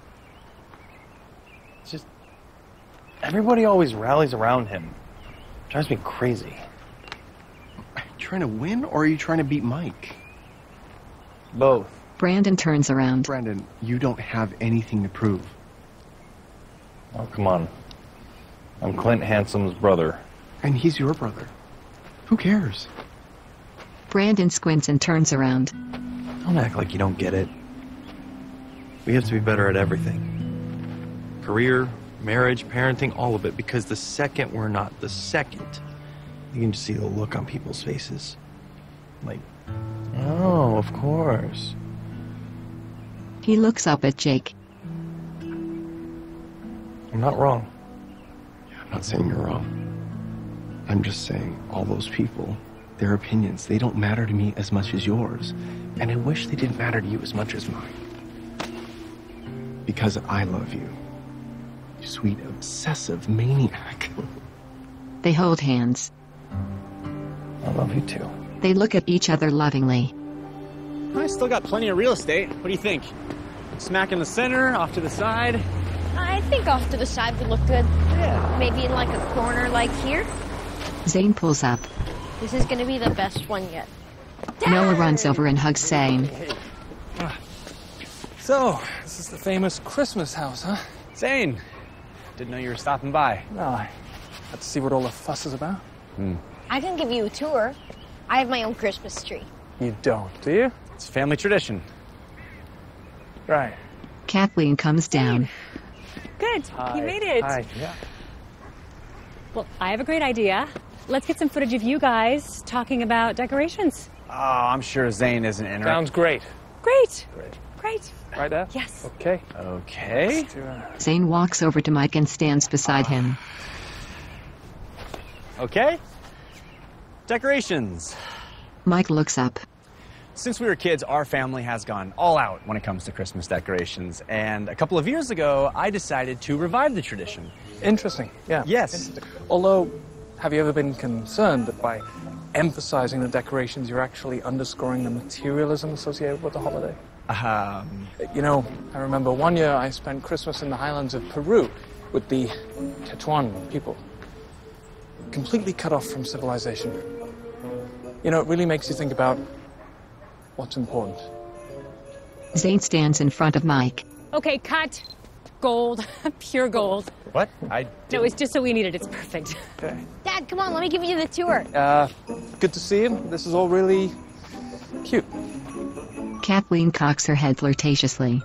It's just... everybody always rallies around him. Drives me crazy. Are you trying to win, or are you trying to beat Mike? Both. Brandon turns around. Brandon, you don't have anything to prove. Oh, come on. I'm Clint Handsome's brother. And he's your brother. Who cares? Brandon squints and turns around. Don't act like you don't get it. We have to be better at everything. Career, marriage, parenting, all of it, because the second we're not the second, you can just see the look on people's faces. Like, oh, of course. He looks up at Jake. I'm not wrong. I'm not saying you're wrong. I'm just saying all those people, their opinions, they don't matter to me as much as yours. And I wish they didn't matter to you as much as mine. Because I love you. You sweet, obsessive maniac. They hold hands. I love you too. They look at each other lovingly. I still got plenty of real estate. What do you think? Smack in the center, off to the side? I think off to the side would look good. Yeah. Maybe in like a corner like here. Zane pulls up. This is gonna be the best one yet. Noah runs over and hugs Zane. So, this is the famous Christmas house, huh? Zane, didn't know you were stopping by. No, I had to see what all the fuss is about. I can give you a tour. I have my own Christmas tree. You don't, do you? It's family tradition. Right. Kathleen comes down. Good. Hi. You made it. Hi. Yeah. Well, I have a great idea. Let's get some footage of you guys talking about decorations. Oh, I'm sure Zane isn't interested. Sounds great. Great. Great. Right, Dad? Yes. Okay. Okay. Zane walks over to Mike and stands beside him. Okay. Decorations. Mike looks up. Since we were kids, our family has gone all out when it comes to Christmas decorations. And a couple of years ago, I decided to revive the tradition. Interesting. Yeah. Yes. Although, have you ever been concerned that by emphasizing the decorations, you're actually underscoring the materialism associated with the holiday? You know, I remember one year I spent Christmas in the highlands of Peru with the Tetuan people. Completely cut off from civilization. You know, it really makes you think about what's important. Zane stands in front of Mike. Okay, cut. Gold. Pure gold. What? No, it's just so we need it. It's perfect. Okay. Dad, come on, let me give you the tour. Good to see him. This is all really cute. Kathleen cocks her head flirtatiously.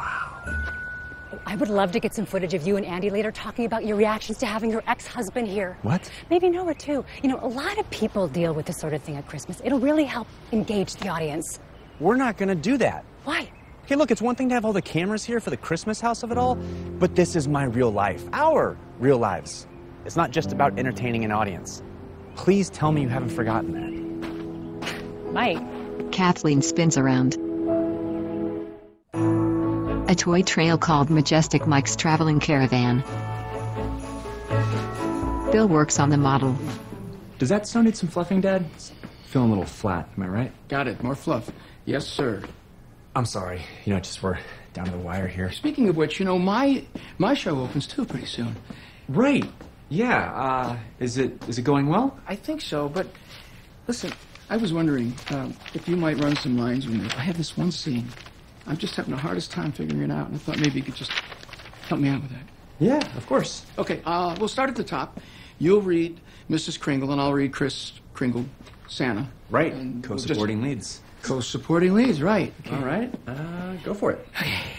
I would love to get some footage of you and Andy later talking about your reactions to having your ex-husband here. What? Maybe Noah, too. You know, a lot of people deal with this sort of thing at Christmas. It'll really help engage the audience. We're not gonna do that. Why? Okay, look, it's one thing to have all the cameras here for the Christmas house of it all, but this is my real life. Our real lives. It's not just about entertaining an audience. Please tell me you haven't forgotten that. Mike. Kathleen spins around. A toy trail called Majestic Mike's Traveling Caravan. Bill works on the model. Does that snow need some fluffing, Dad? It's feeling a little flat, am I right? Got it. More fluff. Yes, sir. I'm sorry. You know, just we're down to the wire here. Speaking of which, you know, my show opens too pretty soon. Right. Yeah. Is it going well? I think so, but listen, I was wondering if you might run some lines with me. I have this one scene. I'm just having the hardest time figuring it out, and I thought maybe you could just help me out with that. Yeah, of course. Okay, we'll start at the top. You'll read Mrs. Kringle, and I'll read Kris Kringle, Santa. Right. Co-supporting leads. Co-supporting leads, right. Okay. All right. Go for it.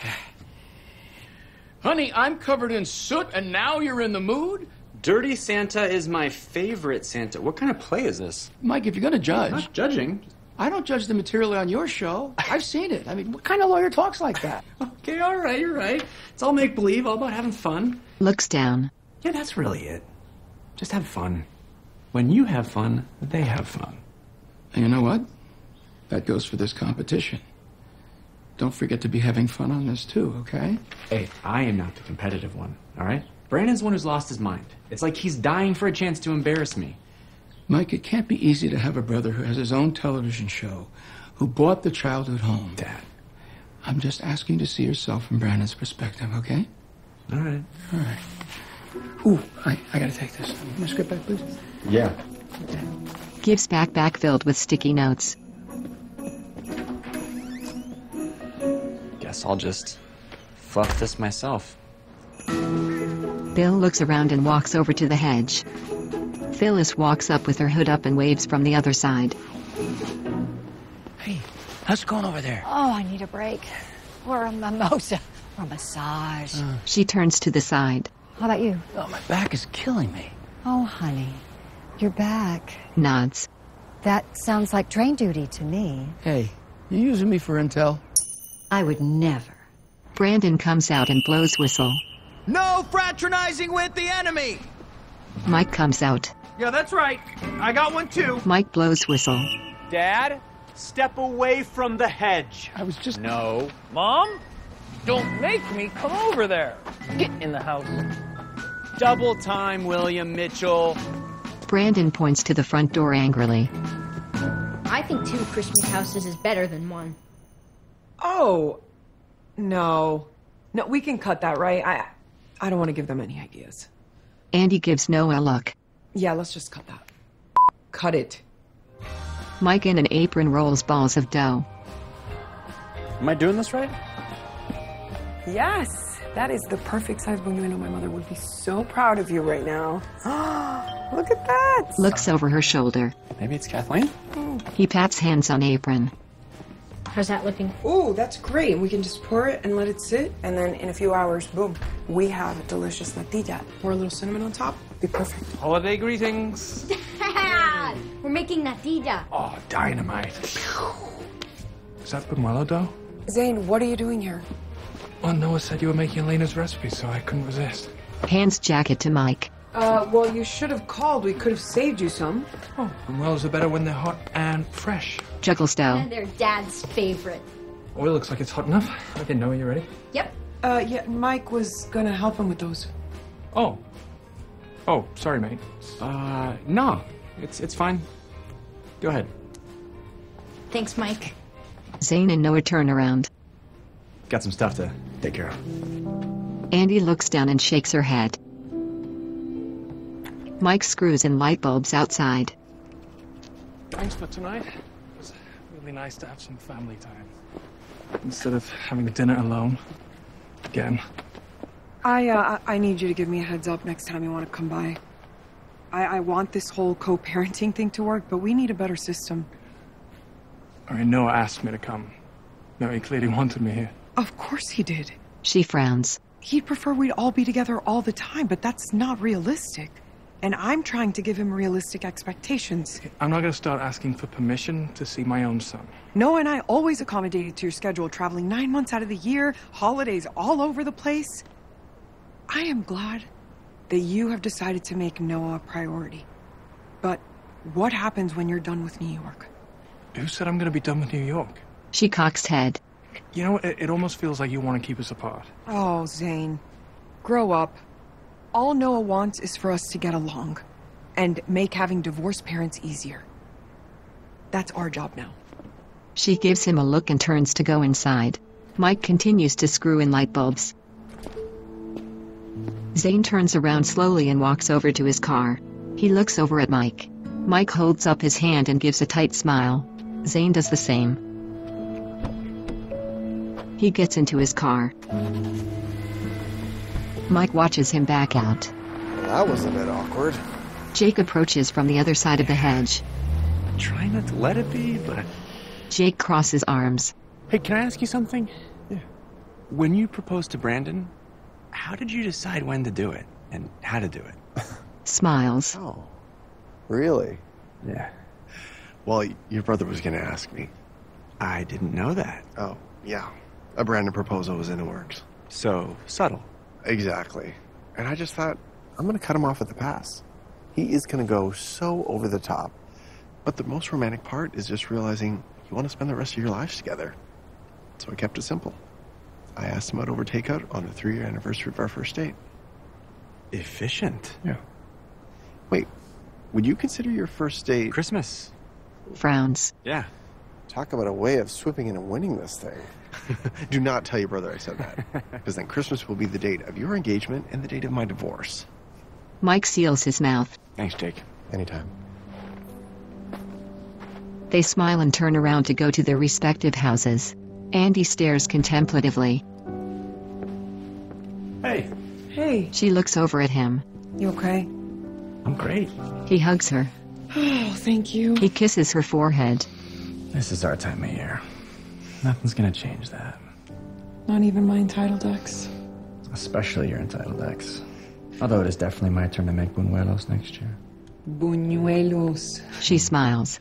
Honey, I'm covered in soot, and now you're in the mood? Dirty Santa is my favorite Santa. What kind of play is this? Mike, if you're going to judge... I'm not judging. I don't judge the material on your show. I've seen it. I mean, what kind of lawyer talks like that? Okay, all right, you're right. It's all make-believe, all about having fun. Looks down. Yeah, that's really it. Just have fun. When you have fun, they have fun. And you know what? That goes for this competition. Don't forget to be having fun on this, too, okay? Hey, I am not the competitive one, all right? Brandon's the one who's lost his mind. It's like he's dying for a chance to embarrass me. Mike, it can't be easy to have a brother who has his own television show, who bought the childhood home. Dad. I'm just asking to see yourself from Brandon's perspective, okay? All right. All right. Ooh, I gotta take this. My script back, please? Yeah. Okay. Gives backpack filled with sticky notes. Guess I'll just fluff this myself. Bill looks around and walks over to the hedge. Phyllis walks up with her hood up and waves from the other side. Hey, how's it going over there? Oh, I need a break. Or a mimosa. Or a massage. She turns to the side. How about you? Oh, my back is killing me. Oh, honey, you're back. Nods. That sounds like train duty to me. Hey, you using me for intel? I would never. Brandon comes out and blows whistle. No fraternizing with the enemy! Mike comes out. Yeah, that's right. I got one too. Mike blows whistle. Dad, step away from the hedge. I was just... No. Mom? Don't make me come over there. Get in the house. Double time, William Mitchell. Brandon points to the front door angrily. I think 2 Christmas houses is better than 1. Oh, no. No, we can cut that, right? I don't want to give them any ideas. Andy gives Noah a look. Yeah, let's just cut that. Cut it. Mike in an apron rolls balls of dough. Am I doing this right? Yes, that is the perfect size bun. I know my mother would be so proud of you right now. Look at that. Looks over her shoulder. Maybe it's Kathleen? He pats hands on apron. How's that looking? Ooh, that's great. We can just pour it and let it sit, and then in a few hours, boom, we have a delicious natilla. Pour a little cinnamon on top. Be perfect. Holiday greetings. Dad! We're making natilla. Oh, dynamite. Is that Pamuelo dough? Zane, what are you doing here? Well, Noah said you were making Elena's recipe, so I couldn't resist. Hands jacket to Mike. Well, you should have called. We could have saved you some. Oh, Pamuelos are better when they're hot and fresh. Juggles dough. And they're Dad's favorite. Oil looks like it's hot enough. Okay, Noah, you ready? Yep. Yeah, Mike was gonna help him with those. Oh. Oh, sorry, mate. No. It's fine. Go ahead. Thanks, Mike. Zane and Noah turn around. Got some stuff to take care of. Andy looks down and shakes her head. Mike screws in light bulbs outside. Thanks for tonight. It was really nice to have some family time. Instead of having dinner alone. Again. I need you to give me a heads up next time you want to come by. I want this whole co-parenting thing to work, but we need a better system. I mean, Noah asked me to come. No, he clearly wanted me here. Of course he did. She frowns. He'd prefer we'd all be together all the time, but that's not realistic. And I'm trying to give him realistic expectations. I'm not going to start asking for permission to see my own son. Noah and I always accommodated to your schedule, traveling 9 months out of the year, holidays all over the place. I am glad that you have decided to make Noah a priority. But what happens when you're done with New York? Who said I'm going to be done with New York? She cocks head. You know, it almost feels like you want to keep us apart. Oh, Zane. Grow up. All Noah wants is for us to get along and make having divorced parents easier. That's our job now. She gives him a look and turns to go inside. Mike continues to screw in light bulbs. Zane turns around slowly and walks over to his car. He looks over at Mike. Mike holds up his hand and gives a tight smile. Zane does the same. He gets into his car. Mike watches him back out. That was a bit awkward. Jake approaches from the other side of the hedge. Try not to let it be, but... Jake crosses arms. Hey, can I ask you something? Yeah. When you proposed to Brandon, how did you decide when to do it and how to do it? Smiles. Oh, really? Yeah. Well, your brother was going to ask me. I didn't know that. Oh, yeah. A Brandon proposal was in the works. So subtle. Exactly. And I just thought, I'm going to cut him off at the pass. He is going to go so over the top. But the most romantic part is just realizing you want to spend the rest of your lives together. So I kept it simple. I asked him out over takeout on the 3-year anniversary of our first date. Efficient. Yeah. Wait, would you consider your first date... Christmas. Frowns. Yeah. Talk about a way of swooping in and winning this thing. Do not tell your brother I said that. Because then Christmas will be the date of your engagement and the date of my divorce. Mike seals his mouth. Thanks, Jake. Anytime. They smile and turn around to go to their respective houses. Andy stares contemplatively. Hey. Hey. She looks over at him. You okay? I'm great. He hugs her. Oh, thank you. He kisses her forehead. This is our time of year. Nothing's gonna change that. Not even my entitled ex. Especially your entitled ex. Although it is definitely my turn to make buñuelos next year. Buñuelos. She smiles.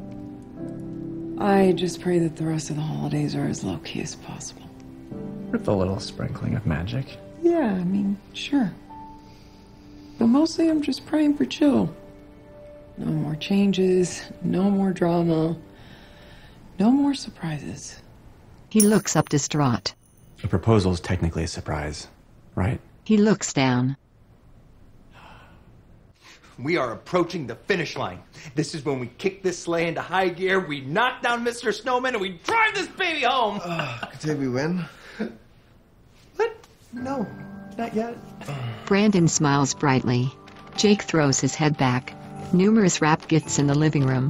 I just pray that the rest of the holidays are as low-key as possible. With a little sprinkling of magic. Yeah, I mean, sure. But mostly I'm just praying for chill. No more changes, no more drama, no more surprises. He looks up distraught. The proposal is technically a surprise, right? He looks down. We are approaching the finish line. This is when we kick this sleigh into high gear, we knock down Mr. Snowman, and we drive this baby home! Did we win? What? No, not yet. Brandon smiles brightly. Jake throws his head back. Numerous wrapped gifts in the living room.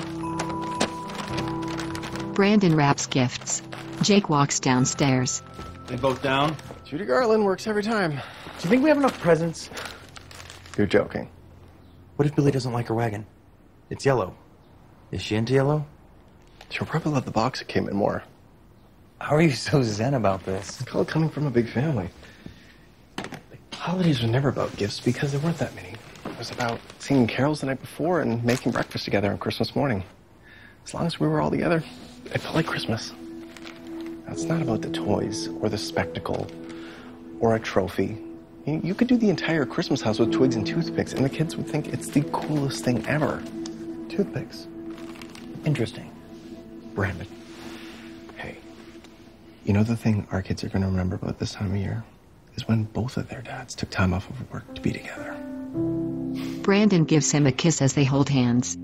Brandon wraps gifts. Jake walks downstairs. They both down? Judy Garland works every time. Do you think we have enough presents? You're joking. What if Billy doesn't like her wagon? It's yellow. Is she into yellow? She'll probably love the box that came in more. How are you so zen about this? It's called coming from a big family. Holidays were never about gifts because there weren't that many. It was about singing carols the night before and making breakfast together on Christmas morning. As long as we were all together, it felt like Christmas. Now, it's not about the toys or the spectacle or a trophy. You could do the entire Christmas house with twigs and toothpicks, and the kids would think it's the coolest thing ever. Toothpicks. Interesting. Brandon. Hey, you know the thing our kids are going to remember about this time of year? Is when both of their dads took time off of work to be together. Brandon gives him a kiss as they hold hands.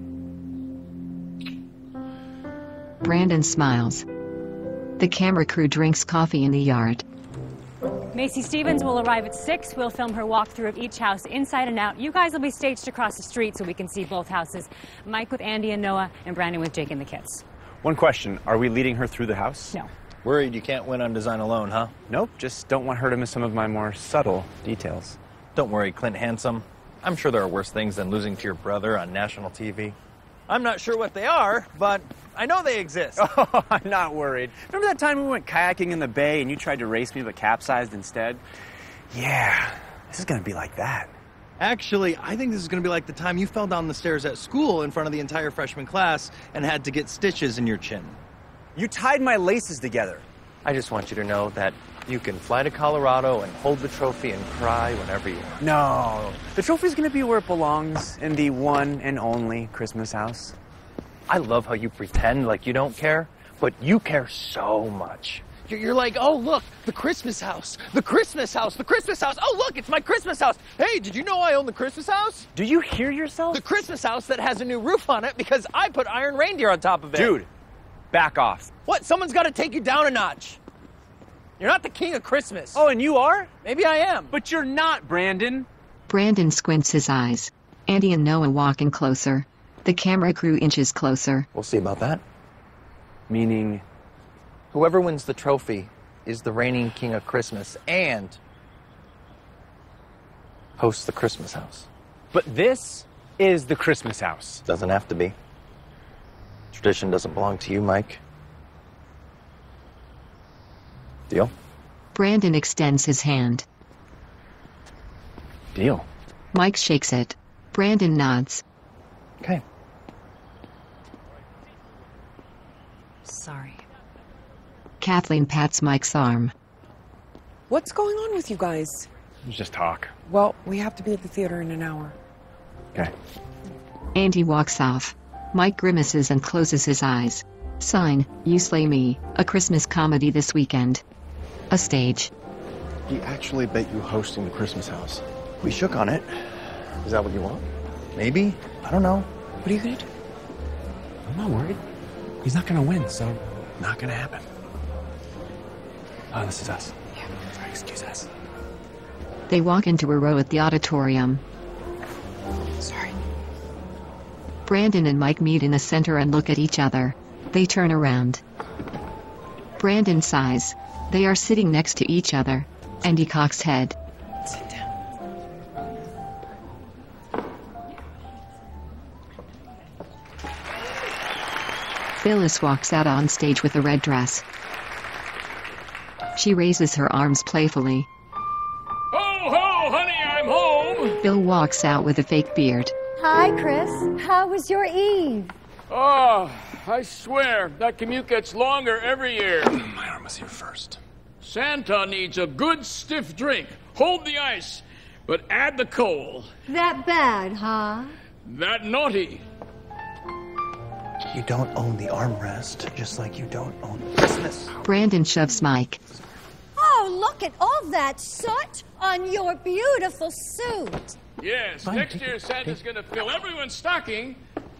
Brandon smiles. The camera crew drinks coffee in the yard. Macy Stevens will arrive at 6. We'll film her walkthrough of each house inside and out. You guys will be staged across the street so we can see both houses. Mike with Andy and Noah, and Brandon with Jake and the kids. One question, are we leading her through the house? No. Worried you can't win on design alone, huh? Nope, just don't want her to miss some of my more subtle details. Don't worry, Clint Handsome. I'm sure there are worse things than losing to your brother on national TV. I'm not sure what they are, but I know they exist. Oh, I'm not worried. Remember that time we went kayaking in the bay and you tried to race me but capsized instead? Yeah, this is gonna be like that. Actually, I think this is gonna be like the time you fell down the stairs at school in front of the entire freshman class and had to get stitches in your chin. You tied my laces together. I just want you to know that you can fly to Colorado and hold the trophy and cry whenever you want. No, the trophy's gonna be where it belongs, in the one and only Christmas house. I love how you pretend like you don't care, but you care so much. You're like, oh, look, the Christmas house, the Christmas house, the Christmas house. Oh, look, it's my Christmas house. Hey, did you know I own the Christmas house? Do you hear yourself? The Christmas house that has a new roof on it because I put iron reindeer on top of it. Dude, back off. What? Someone's got to take you down a notch. You're not the king of Christmas. Oh, and you are? Maybe I am. But you're not, Brandon. Brandon squints his eyes. Andy and Noah walk in closer. The camera crew inches closer. We'll see about that. Meaning? Whoever wins the trophy is the reigning king of Christmas and hosts the Christmas house. But this is the Christmas house. Doesn't have to be. Tradition doesn't belong to you, Mike. Deal? Brandon extends his hand. Deal. Mike shakes it. Brandon nods. Okay. Sorry. Kathleen pats Mike's arm. What's going on with you guys? Just talk. Well, we have to be at the theater in an hour. Okay. Andy walks off. Mike grimaces and closes his eyes. Sign, You Slay Me, a Christmas comedy this weekend. A stage. He actually bet you hosting the Christmas house. We shook on it. Is that what you want? Maybe. I don't know. What are you gonna do? I'm not worried. He's not gonna win, so not gonna happen. Oh, this is us. Yeah. Sorry, excuse us. They walk into a row at the auditorium. Sorry. Brandon and Mike meet in the center and look at each other. They turn around. Brandon sighs. They are sitting next to each other. Andy cocks head. Sit down. Phyllis walks out on stage with a red dress. She raises her arms playfully. Ho, ho, honey, I'm home. Bill walks out with a fake beard. Hi, Chris. How was your Eve? Oh, I swear, that commute gets longer every year. My arm was here first. Santa needs a good stiff drink. Hold the ice, but add the coal. That bad, huh? That naughty. You don't own the armrest, just like you don't own Christmas. Brandon shoves Mike. Oh, look at all that soot on your beautiful suit. Yes, next year Santa's gonna fill everyone's stocking.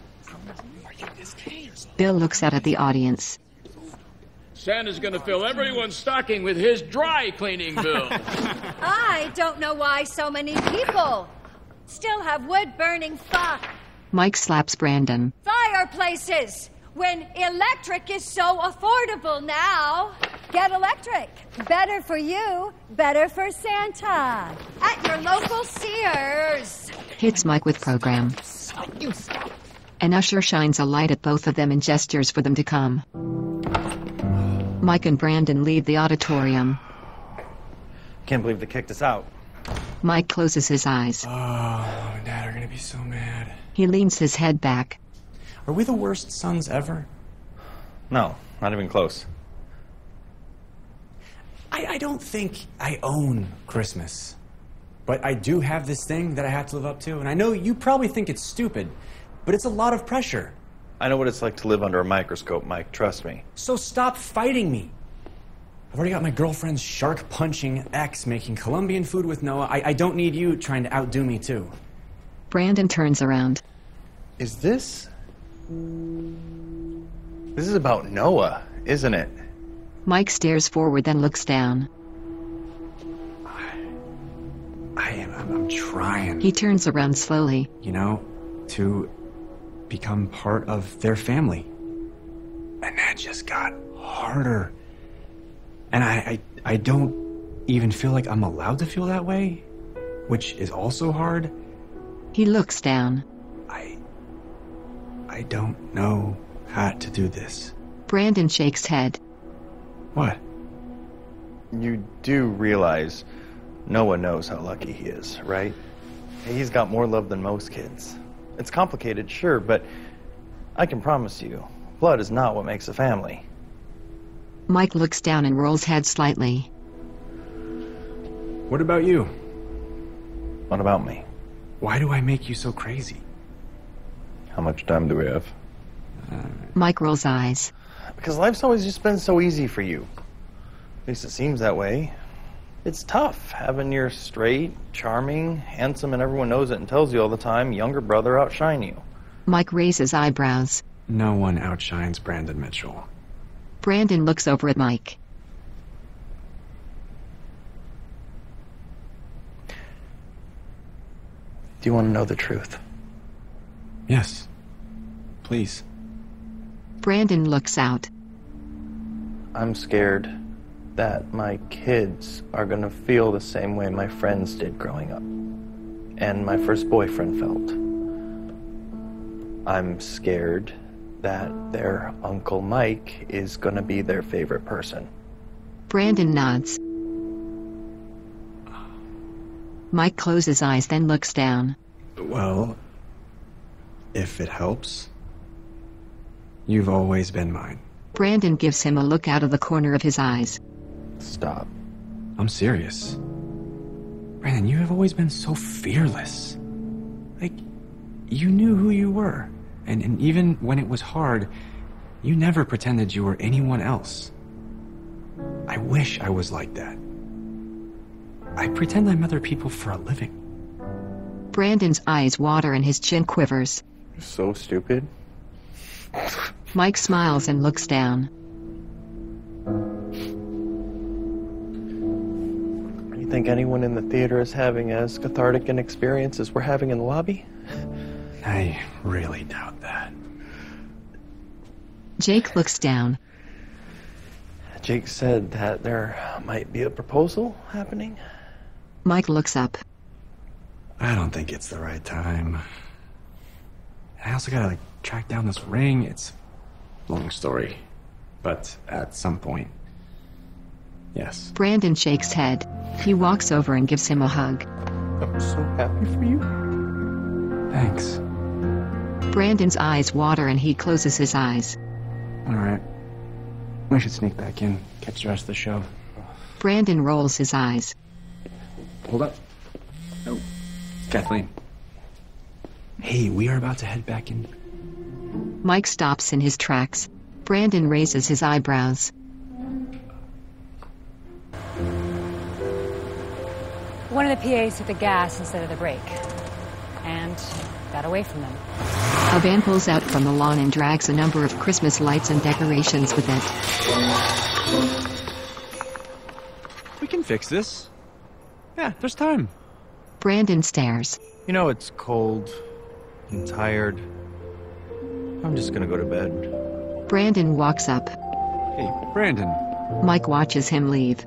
Bill looks out at the audience. Santa's gonna fill everyone's stocking with his dry cleaning bill. I don't know why so many people still have wood-burning Mike slaps Brandon. fireplaces when electric is so affordable now. Get electric. Better for you, better for Santa. At your local Sears. Hits Mike with program. An usher shines a light at both of them and gestures for them to come. Mike and Brandon leave the auditorium. Can't believe they kicked us out. Mike closes his eyes. Oh, Mom and Dad are gonna be so mad. He leans his head back. Are we the worst sons ever? No, not even close. I don't think I own Christmas. But I do have this thing that I have to live up to, and I know you probably think it's stupid, but it's a lot of pressure. I know what it's like to live under a microscope, Mike. Trust me. So stop fighting me. I've already got my girlfriend's shark-punching ex making Colombian food with Noah. I don't need you trying to outdo me, too. Brandon turns around. Is this... This is about Noah, isn't it? Mike stares forward, then looks down. I'm trying. He turns around slowly. You know, to become part of their family. And that just got harder. And I don't even feel like I'm allowed to feel that way, which is also hard. He looks down. I don't know how to do this. Brandon shakes head. What? You do realize Noah knows how lucky he is, right? He's got more love than most kids. It's complicated, sure, but I can promise you, blood is not what makes a family. Mike looks down and rolls head slightly. What about you? What about me? Why do I make you so crazy? How much time do we have? Mike rolls eyes. Because life's always just been so easy for you. At least it seems that way. It's tough having your straight, charming, handsome, and everyone knows it and tells you all the time, younger brother outshine you. Mike raises eyebrows. No one outshines Brandon Mitchell. Brandon looks over at Mike. Do you want to know the truth? Yes. Please. Brandon looks out. I'm scared that my kids are going to feel the same way my friends did growing up. And my first boyfriend felt. I'm scared that their Uncle Mike is going to be their favorite person. Brandon nods. Mike closes eyes, then looks down. Well, if it helps, you've always been mine. Brandon gives him a look out of the corner of his eyes. Stop. I'm serious. Brandon, you have always been so fearless. Like, you knew who you were. And even when it was hard, you never pretended you were anyone else. I wish I was like that. I pretend I'm other people for a living. Brandon's eyes water and his chin quivers. You're so stupid. Mike smiles and looks down. You think anyone in the theater is having as cathartic an experience as we're having in the lobby? I really doubt that. Jake looks down. Jake said that there might be a proposal happening. Mike looks up. I don't think it's the right time. I also gotta, track down this ring. It's a long story. But at some point, yes. Brandon shakes head. He walks over and gives him a hug. I'm so happy for you. Thanks. Brandon's eyes water and he closes his eyes. All right. We should sneak back in, catch the rest of the show. Brandon rolls his eyes. Hold up. Oh, Kathleen. Hey, we are about to head back in. Mike stops in his tracks. Brandon raises his eyebrows. One of the PAs hit the gas instead of the brake. And got away from them. A van pulls out from the lawn and drags a number of Christmas lights and decorations with it. We can fix this. Yeah, there's time. Brandon stares. You know, it's cold. I'm tired. I'm just gonna go to bed. Brandon walks up. Hey, Brandon. Mike watches him leave.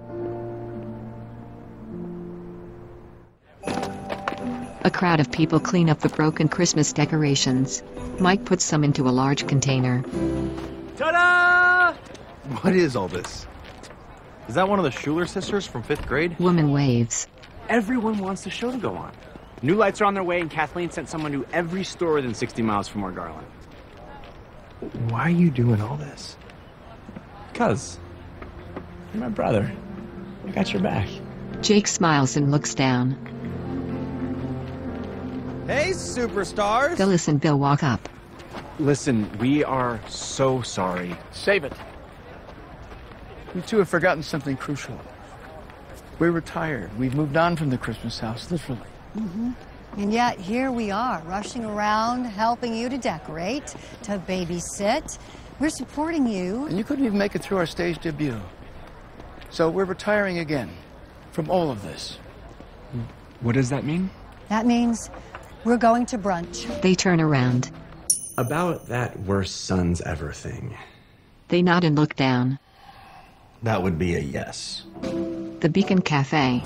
A crowd of people clean up the broken Christmas decorations. Mike puts some into a large container. Ta-da! What is all this? Is that one of the Schuler sisters from 5th grade? Woman waves. Everyone wants the show to go on. New lights are on their way, and Kathleen sent someone to every store within 60 miles from our Garland. Why are you doing all this? Because you're my brother. I got your back. Jake smiles and looks down. Hey, superstars! Phyllis and Bill walk up. Listen, we are so sorry. Save it. You two have forgotten something crucial. We're retired. We've moved on from the Christmas house, literally. Mm-hmm. And yet here we are, rushing around, helping you to decorate, to babysit. We're supporting you. And you couldn't even make it through our stage debut. So we're retiring again from all of this. What does that mean? That means we're going to brunch. They turn around. About that worst sons ever thing. They nod and look down. That would be a yes. The Beacon Cafe.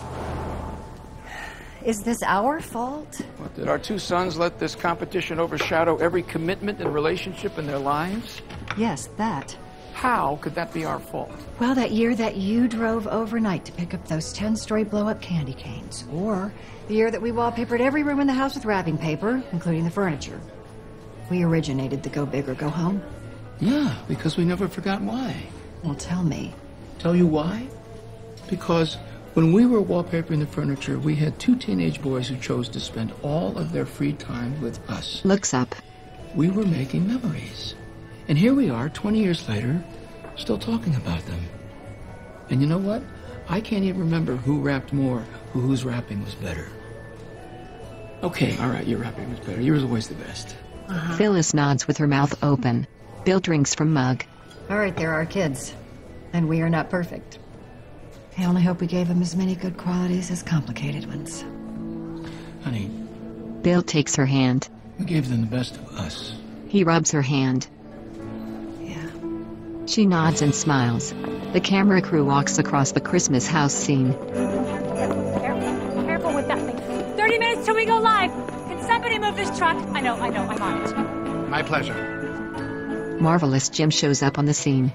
Is this our fault? What, did our two sons let this competition overshadow every commitment and relationship in their lives? Yes, that. How could that be our fault? Well, that year that you drove overnight to pick up those 10-story blow-up candy canes. Or the year that we wallpapered every room in the house with wrapping paper, including the furniture. We originated the go big or go home. Yeah, because we never forgot why. Well, tell me. Tell you why? Because when we were wallpapering the furniture, we had two teenage boys who chose to spend all of their free time with us. Looks up. We were making memories. And here we are, 20 years later, still talking about them. And you know what? I can't even remember who wrapped more, whose wrapping was better. Okay, all right, your wrapping was better. Yours was always the best. Phyllis nods with her mouth open. Bill drinks from mug. All right, they're our kids. And we are not perfect. I only hope we gave them as many good qualities as complicated ones. Honey. Bill takes her hand. We gave them the best of us. He rubs her hand. Yeah. She nods and smiles. The camera crew walks across the Christmas house scene. Careful with that thing. 30 minutes till we go live. Can somebody move this truck? I know, I'm on it. My pleasure. Marvelous Jim shows up on the scene.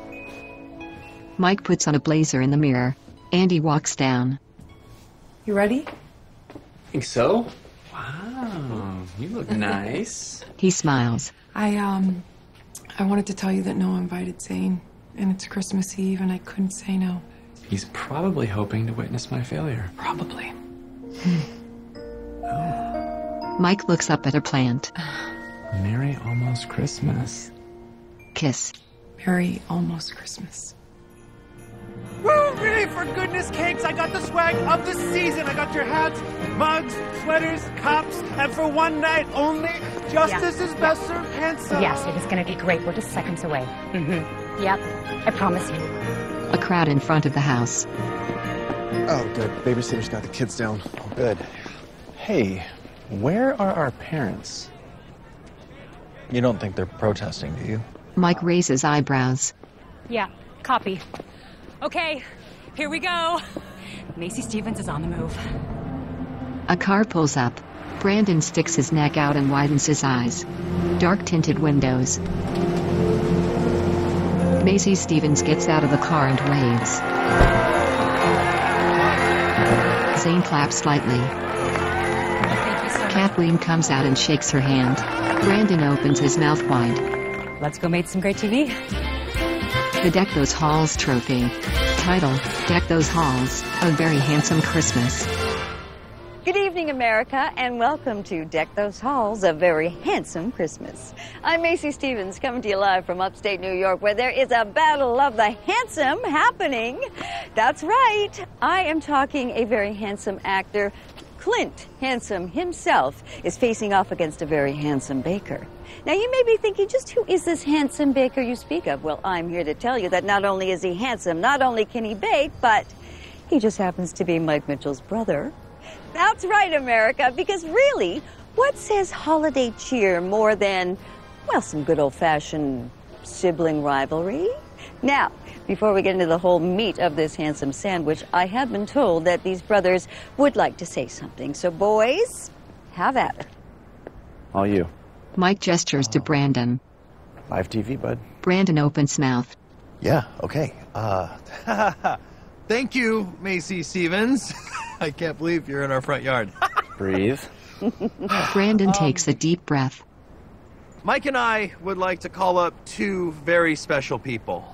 Mike puts on a blazer in the mirror. Andy walks down. You ready? Think so? Wow, you look nice. He smiles. I wanted to tell you that Noah invited Zane, and it's Christmas Eve, and I couldn't say no. He's probably hoping to witness my failure. Probably. Mike looks up at a plant. Merry almost Christmas. Kiss. Merry almost Christmas. Hooray for goodness cakes! I got the swag of the season. I got your hats, mugs, sweaters, cups, and for one night only, Justice is best served handsome. Yes, it is going to be great. We're just seconds away. Mm-hmm. Yep, I promise you. A crowd in front of the house. Oh, good. Babysitter's got the kids down. Oh, good. Hey, where are our parents? You don't think they're protesting, do you? Mike raises eyebrows. Yeah, copy. Okay, here we go. Macy Stevens is on the move. A car pulls up. Brandon sticks his neck out and widens his eyes. Dark tinted windows. Macy Stevens gets out of the car and waves. Zane claps slightly. Kathleen comes out and shakes her hand. Brandon opens his mouth wide. Let's go make some great TV. The Deck Those Halls trophy. Title, Deck Those Halls, A Very Handsome Christmas. Good evening, America, and welcome to Deck Those Halls, A Very Handsome Christmas. I'm Macy Stevens, coming to you live from upstate New York, where there is a battle of the handsome happening. That's right, I am talking a very handsome actor. Clint Handsome himself is facing off against a very handsome baker. Now, you may be thinking, just who is this handsome baker you speak of? Well, I'm here to tell you that not only is he handsome, not only can he bake, but he just happens to be Mike Mitchell's brother. That's right, America, because really, what says holiday cheer more than, well, some good old-fashioned sibling rivalry? Now, before we get into the whole meat of this handsome sandwich, I have been told that these brothers would like to say something. So, boys, have at it. All you. Mike gestures to Brandon. Live TV, bud. Brandon opens mouth. Yeah, okay. Thank you, Macy Stevens. I can't believe you're in our front yard. Breathe. Brandon takes a deep breath. Mike and I would like to call up two very special people.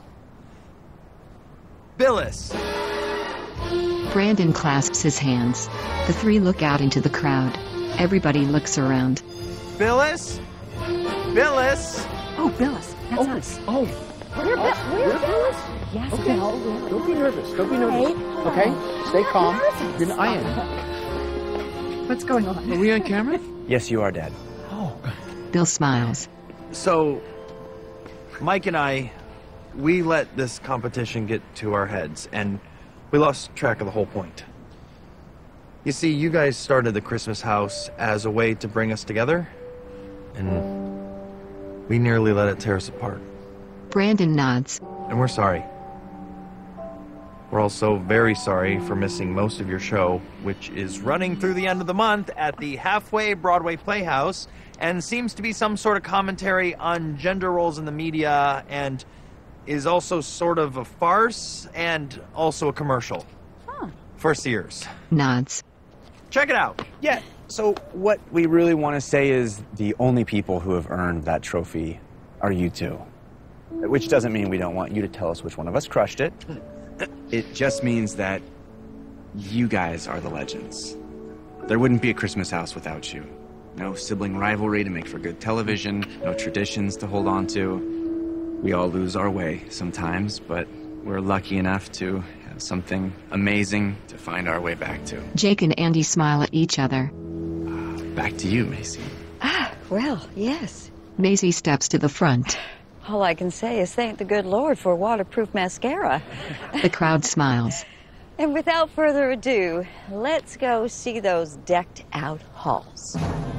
Billis. Brandon clasps his hands. The three look out into the crowd. Everybody looks around. Billis? Billis? Oh, Billis. That's us. Oh. We're Billis? Yes, Okay. Don't be nervous. Don't be nervous. Okay? Stay calm. I am. What's going on? Are we on camera? Yes, you are, Dad. Bill smiles. So, Mike and I, we let this competition get to our heads, and we lost track of the whole point. You see, you guys started the Christmas house as a way to bring us together, and we nearly let it tear us apart. Brandon nods. And we're sorry. We're also very sorry for missing most of your show, which is running through the end of the month at the Halfway Broadway Playhouse, and seems to be some sort of commentary on gender roles in the media, and is also sort of a farce, and also a commercial. For Sears. Nods. Check it out. Yeah, so what we really want to say is the only people who have earned that trophy are you two. Which doesn't mean we don't want you to tell us which one of us crushed it. It just means that you guys are the legends. There wouldn't be a Christmas house without you. No sibling rivalry to make for good television, no traditions to hold on to. We all lose our way sometimes, but we're lucky enough to have something amazing to find our way back to. Jake and Andy smile at each other. Back to you, Macy. Well, yes. Macy steps to the front. All I can say is thank the good Lord for waterproof mascara. The crowd smiles. And without further ado, let's go see those decked out halls.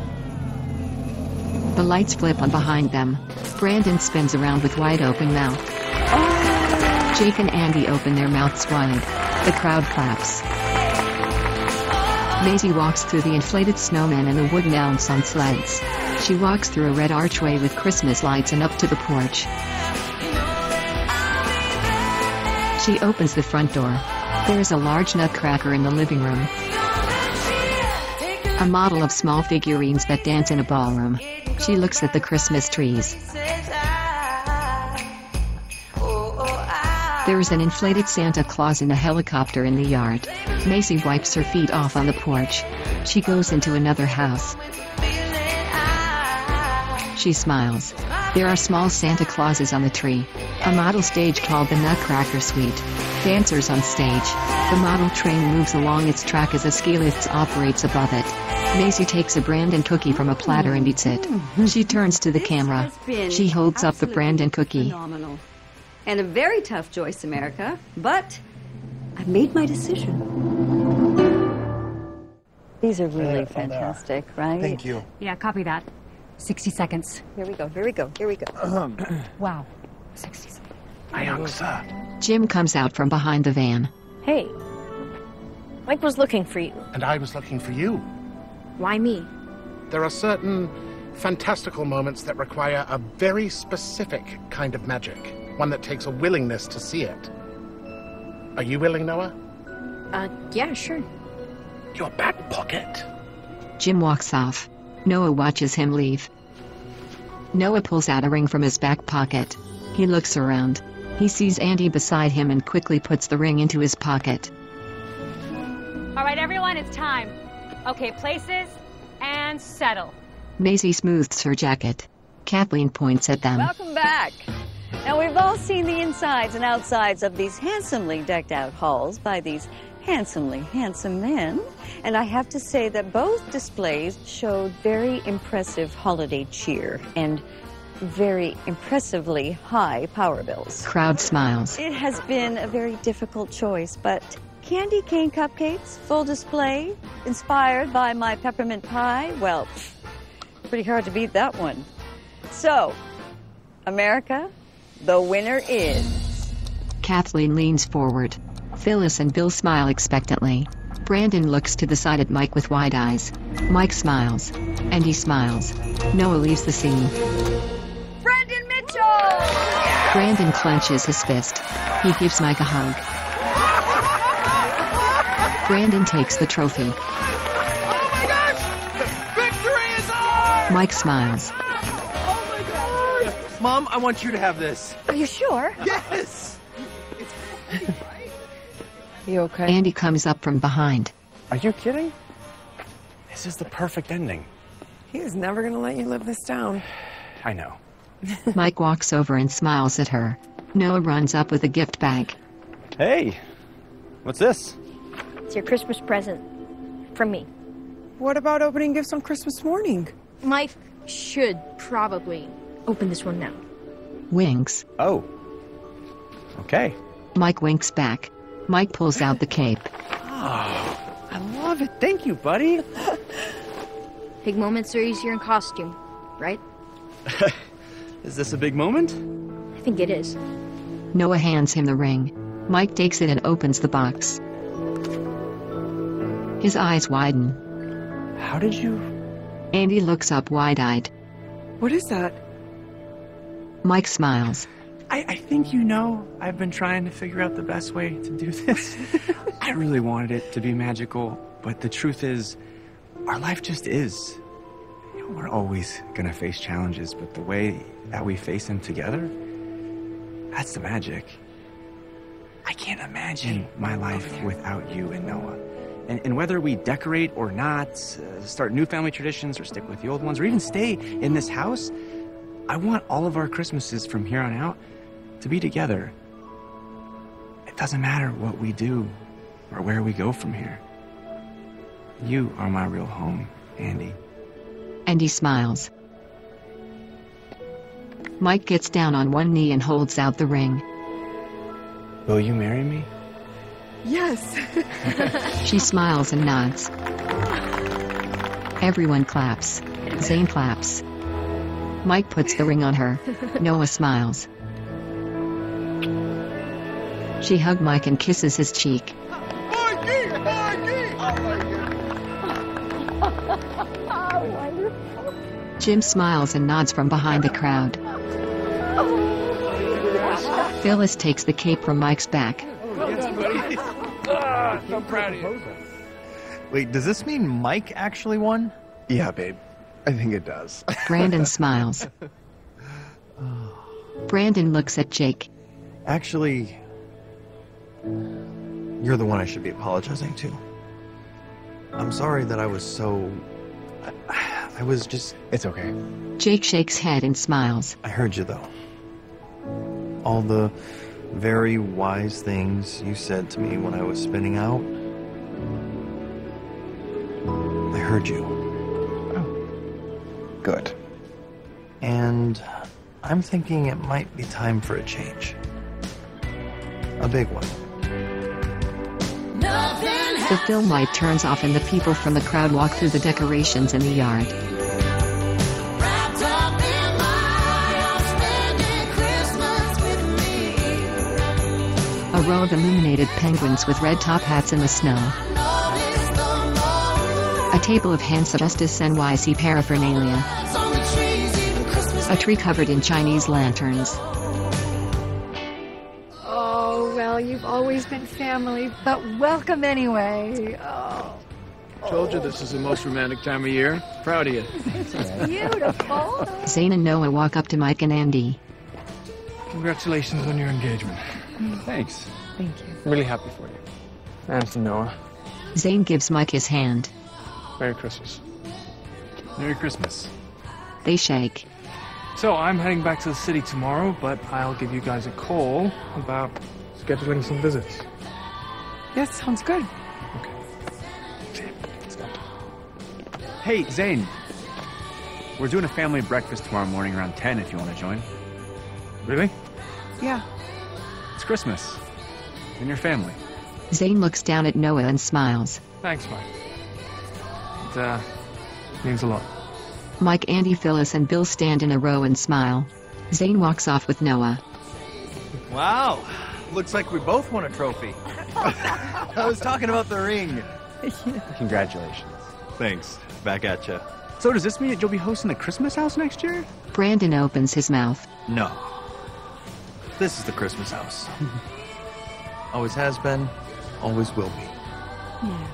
The lights flip on behind them. Brandon spins around with wide open mouth. Jake and Andy open their mouths wide. The crowd claps. Maisie walks through the inflated snowman and the wooden elms on sleds. She walks through a red archway with Christmas lights and up to the porch. She opens the front door. There is a large nutcracker in the living room. A model of small figurines that dance in a ballroom. She looks at the Christmas trees. There is an inflated Santa Claus in a helicopter in the yard. Macy wipes her feet off on the porch. She goes into another house. She smiles. There are small Santa Clauses on the tree. A model stage called the Nutcracker Suite. Dancers on stage. The model train moves along its track as a ski lift operates above it. Macy takes a Brandon cookie from a platter and eats it. She turns to the camera. She holds up the Brandon cookie. Phenomenal. And a very tough choice, America, but I've made my decision. These are really fantastic, right? Thank you. Yeah, copy that. 60 seconds. Here we go, here we go, here we go. Wow. 60 seconds. My young sir. Jim comes out from behind the van. Hey, Mike was looking for you. And I was looking for you. Why me? There are certain fantastical moments that require a very specific kind of magic. One that takes a willingness to see it. Are you willing, Noah? Yeah, sure. Your back pocket. Jim walks off. Noah watches him leave. Noah pulls out a ring from his back pocket. He looks around. He sees Andy beside him and quickly puts the ring into his pocket. All right, everyone, it's time. Okay, places and settle. Maisie smooths her jacket. Kathleen points at them. Welcome back. Now, we've all seen the insides and outsides of these handsomely decked out halls by these handsomely handsome men. And I have to say that both displays showed very impressive holiday cheer and very impressively high power bills. Crowd smiles. It has been a very difficult choice, but candy cane cupcakes, full display, inspired by my peppermint pie, well, pretty hard to beat that one. So, America, the winner is... Kathleen leans forward. Phyllis and Bill smile expectantly. Brandon looks to the side at Mike with wide eyes. Mike smiles. Andy smiles. Noah leaves the scene. Brandon Mitchell! Brandon clenches his fist. He gives Mike a hug. Brandon takes the trophy. Oh my gosh! Victory is ours! Mike smiles. Oh my God! Mom, I want you to have this. Are you sure? Yes! You okay? Andy comes up from behind. Are you kidding? This is the perfect ending. He is never gonna let you live this down. I know. Mike walks over and smiles at her. Noah runs up with a gift bag. Hey, what's this? It's your Christmas present. From me. What about opening gifts on Christmas morning? Mike should probably open this one now. Winks. Oh. Okay. Mike winks back. Mike pulls out the cape. Oh, I love it. Thank you, buddy. Big moments are easier in costume, right? Is this a big moment? I think it is. Noah hands him the ring. Mike takes it and opens the box. His eyes widen. How did you... Andy looks up wide-eyed. What is that? Mike smiles. I think you know I've been trying to figure out the best way to do this. I really wanted it to be magical, but the truth is, our life just is. You know, we're always gonna face challenges, but the way that we face them together, that's the magic. I can't imagine my life without you and Noah. And whether we decorate or not, start new family traditions or stick with the old ones, or even stay in this house, I want all of our Christmases from here on out to be together. It doesn't matter what we do or where we go from here. You are my real home, Andy. Andy smiles. Mike gets down on one knee and holds out the ring. Will you marry me? Yes. She smiles and nods. Everyone claps. Zane claps. Mike puts the ring on her. Noah smiles. She hugs Mike and kisses his cheek. Jim smiles and nods from behind the crowd. Phyllis takes the cape from Mike's back. So proud of you. Wait, does this mean Mike actually won? Yeah, babe. I think it does. Brandon smiles. Brandon looks at Jake. Actually, you're the one I should be apologizing to. I'm sorry that I was so... I was just... It's okay. Jake shakes head and smiles. I heard you, though. All the very wise things you said to me when I was spinning out. I heard you. Oh. Good. And I'm thinking it might be time for a change. A big one. The film light turns off and the people from the crowd walk through the decorations in the yard. A row of illuminated penguins with red top hats in the snow. A table of handsome Justice NYC paraphernalia. A tree covered in Chinese lanterns. Oh, well, you've always been family, but welcome anyway. Oh. Told you this is the most romantic time of year. Proud of you. Beautiful. Zane and Noah walk up to Mike and Andy. Congratulations on your engagement. Thanks. Thank you. I'm really happy for you. And for Noah. Zane gives Mike his hand. Merry Christmas. Merry Christmas. They shake. So I'm heading back to the city tomorrow, but I'll give you guys a call about scheduling some visits. Yes, sounds good. Hey, Zane. We're doing a family breakfast tomorrow morning around 10 if you want to join. Really? Yeah. It's Christmas. And your family. Zane looks down at Noah and smiles. Thanks, Mike. It means a lot. Mike, Andy, Phyllis, and Bill stand in a row and smile. Zane walks off with Noah. Wow. Looks like we both won a trophy. I was talking about the ring. Congratulations. Thanks. Back at ya. So does this mean that you'll be hosting the Christmas house next year? Brandon opens his mouth. No. This is the Christmas house. Always has been, always will be. Yeah.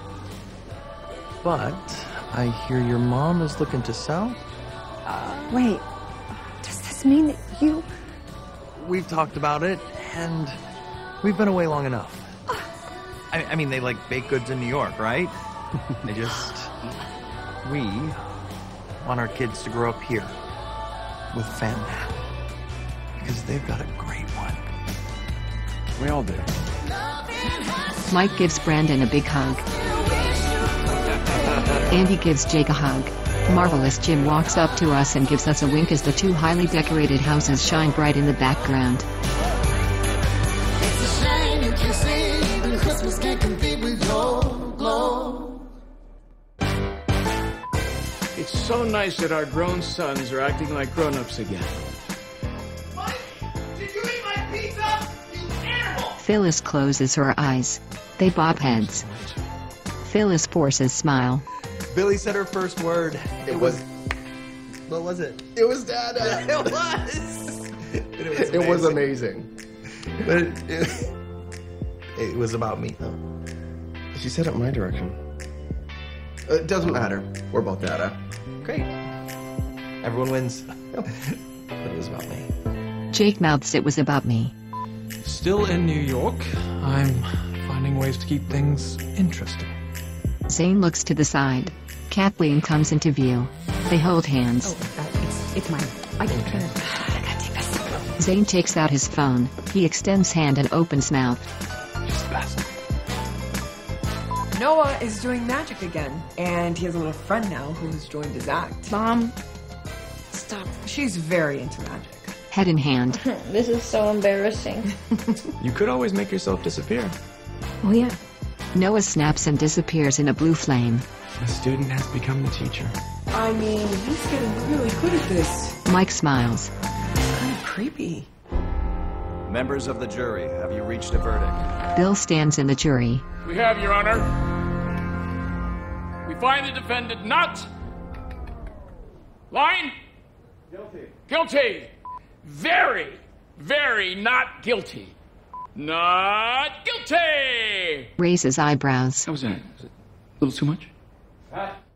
But I hear your mom is looking to sell? Wait. Does this mean that you... We've talked about it, and we've been away long enough. I mean, they like baked goods in New York, right? We want our kids to grow up here with family. Because they've got a great one. We all do. Mike gives Brandon a big hug. Andy gives Jake a hug. Marvelous Jim walks up to us and gives us a wink as the two highly decorated houses shine bright in the background. It's a shame you can see even Christmas can't compete with your glow. It's so nice that our grown sons are acting like grown-ups again. Mike, did you eat my pizza? You animal! Phyllis closes her eyes. They bob heads. Phyllis forces smile. Billy said her first word. It was... What was it? It was Dada. It was. It was amazing. But it was about me, though. She said it in my direction. It doesn't matter. We're both Dada. Great. Everyone wins. But it was about me. Jake mouths it was about me. Still in New York, I'm finding ways to keep things interesting. Zane looks to the side. Kathleen comes into view. They hold hands. It's mine. I can carry it. I gotta take this. Zane takes out his phone. He extends hand and opens mouth. She's the best. Noah is doing magic again, and he has a little friend now who's joined his act. Mom, stop. She's very into magic. Head in hand. This is so embarrassing. You could always make yourself disappear. Oh, yeah. Noah snaps and disappears in a blue flame. The student has become the teacher. I mean, he's getting really good at this. Mike smiles. Kind of creepy. Members of the jury, have you reached a verdict? Bill stands in the jury. We have, Your Honor. We find the defendant not... Line? Guilty. Guilty. Very, very not guilty. Not guilty! Raises eyebrows. How was that? Was it a little too much? Cut.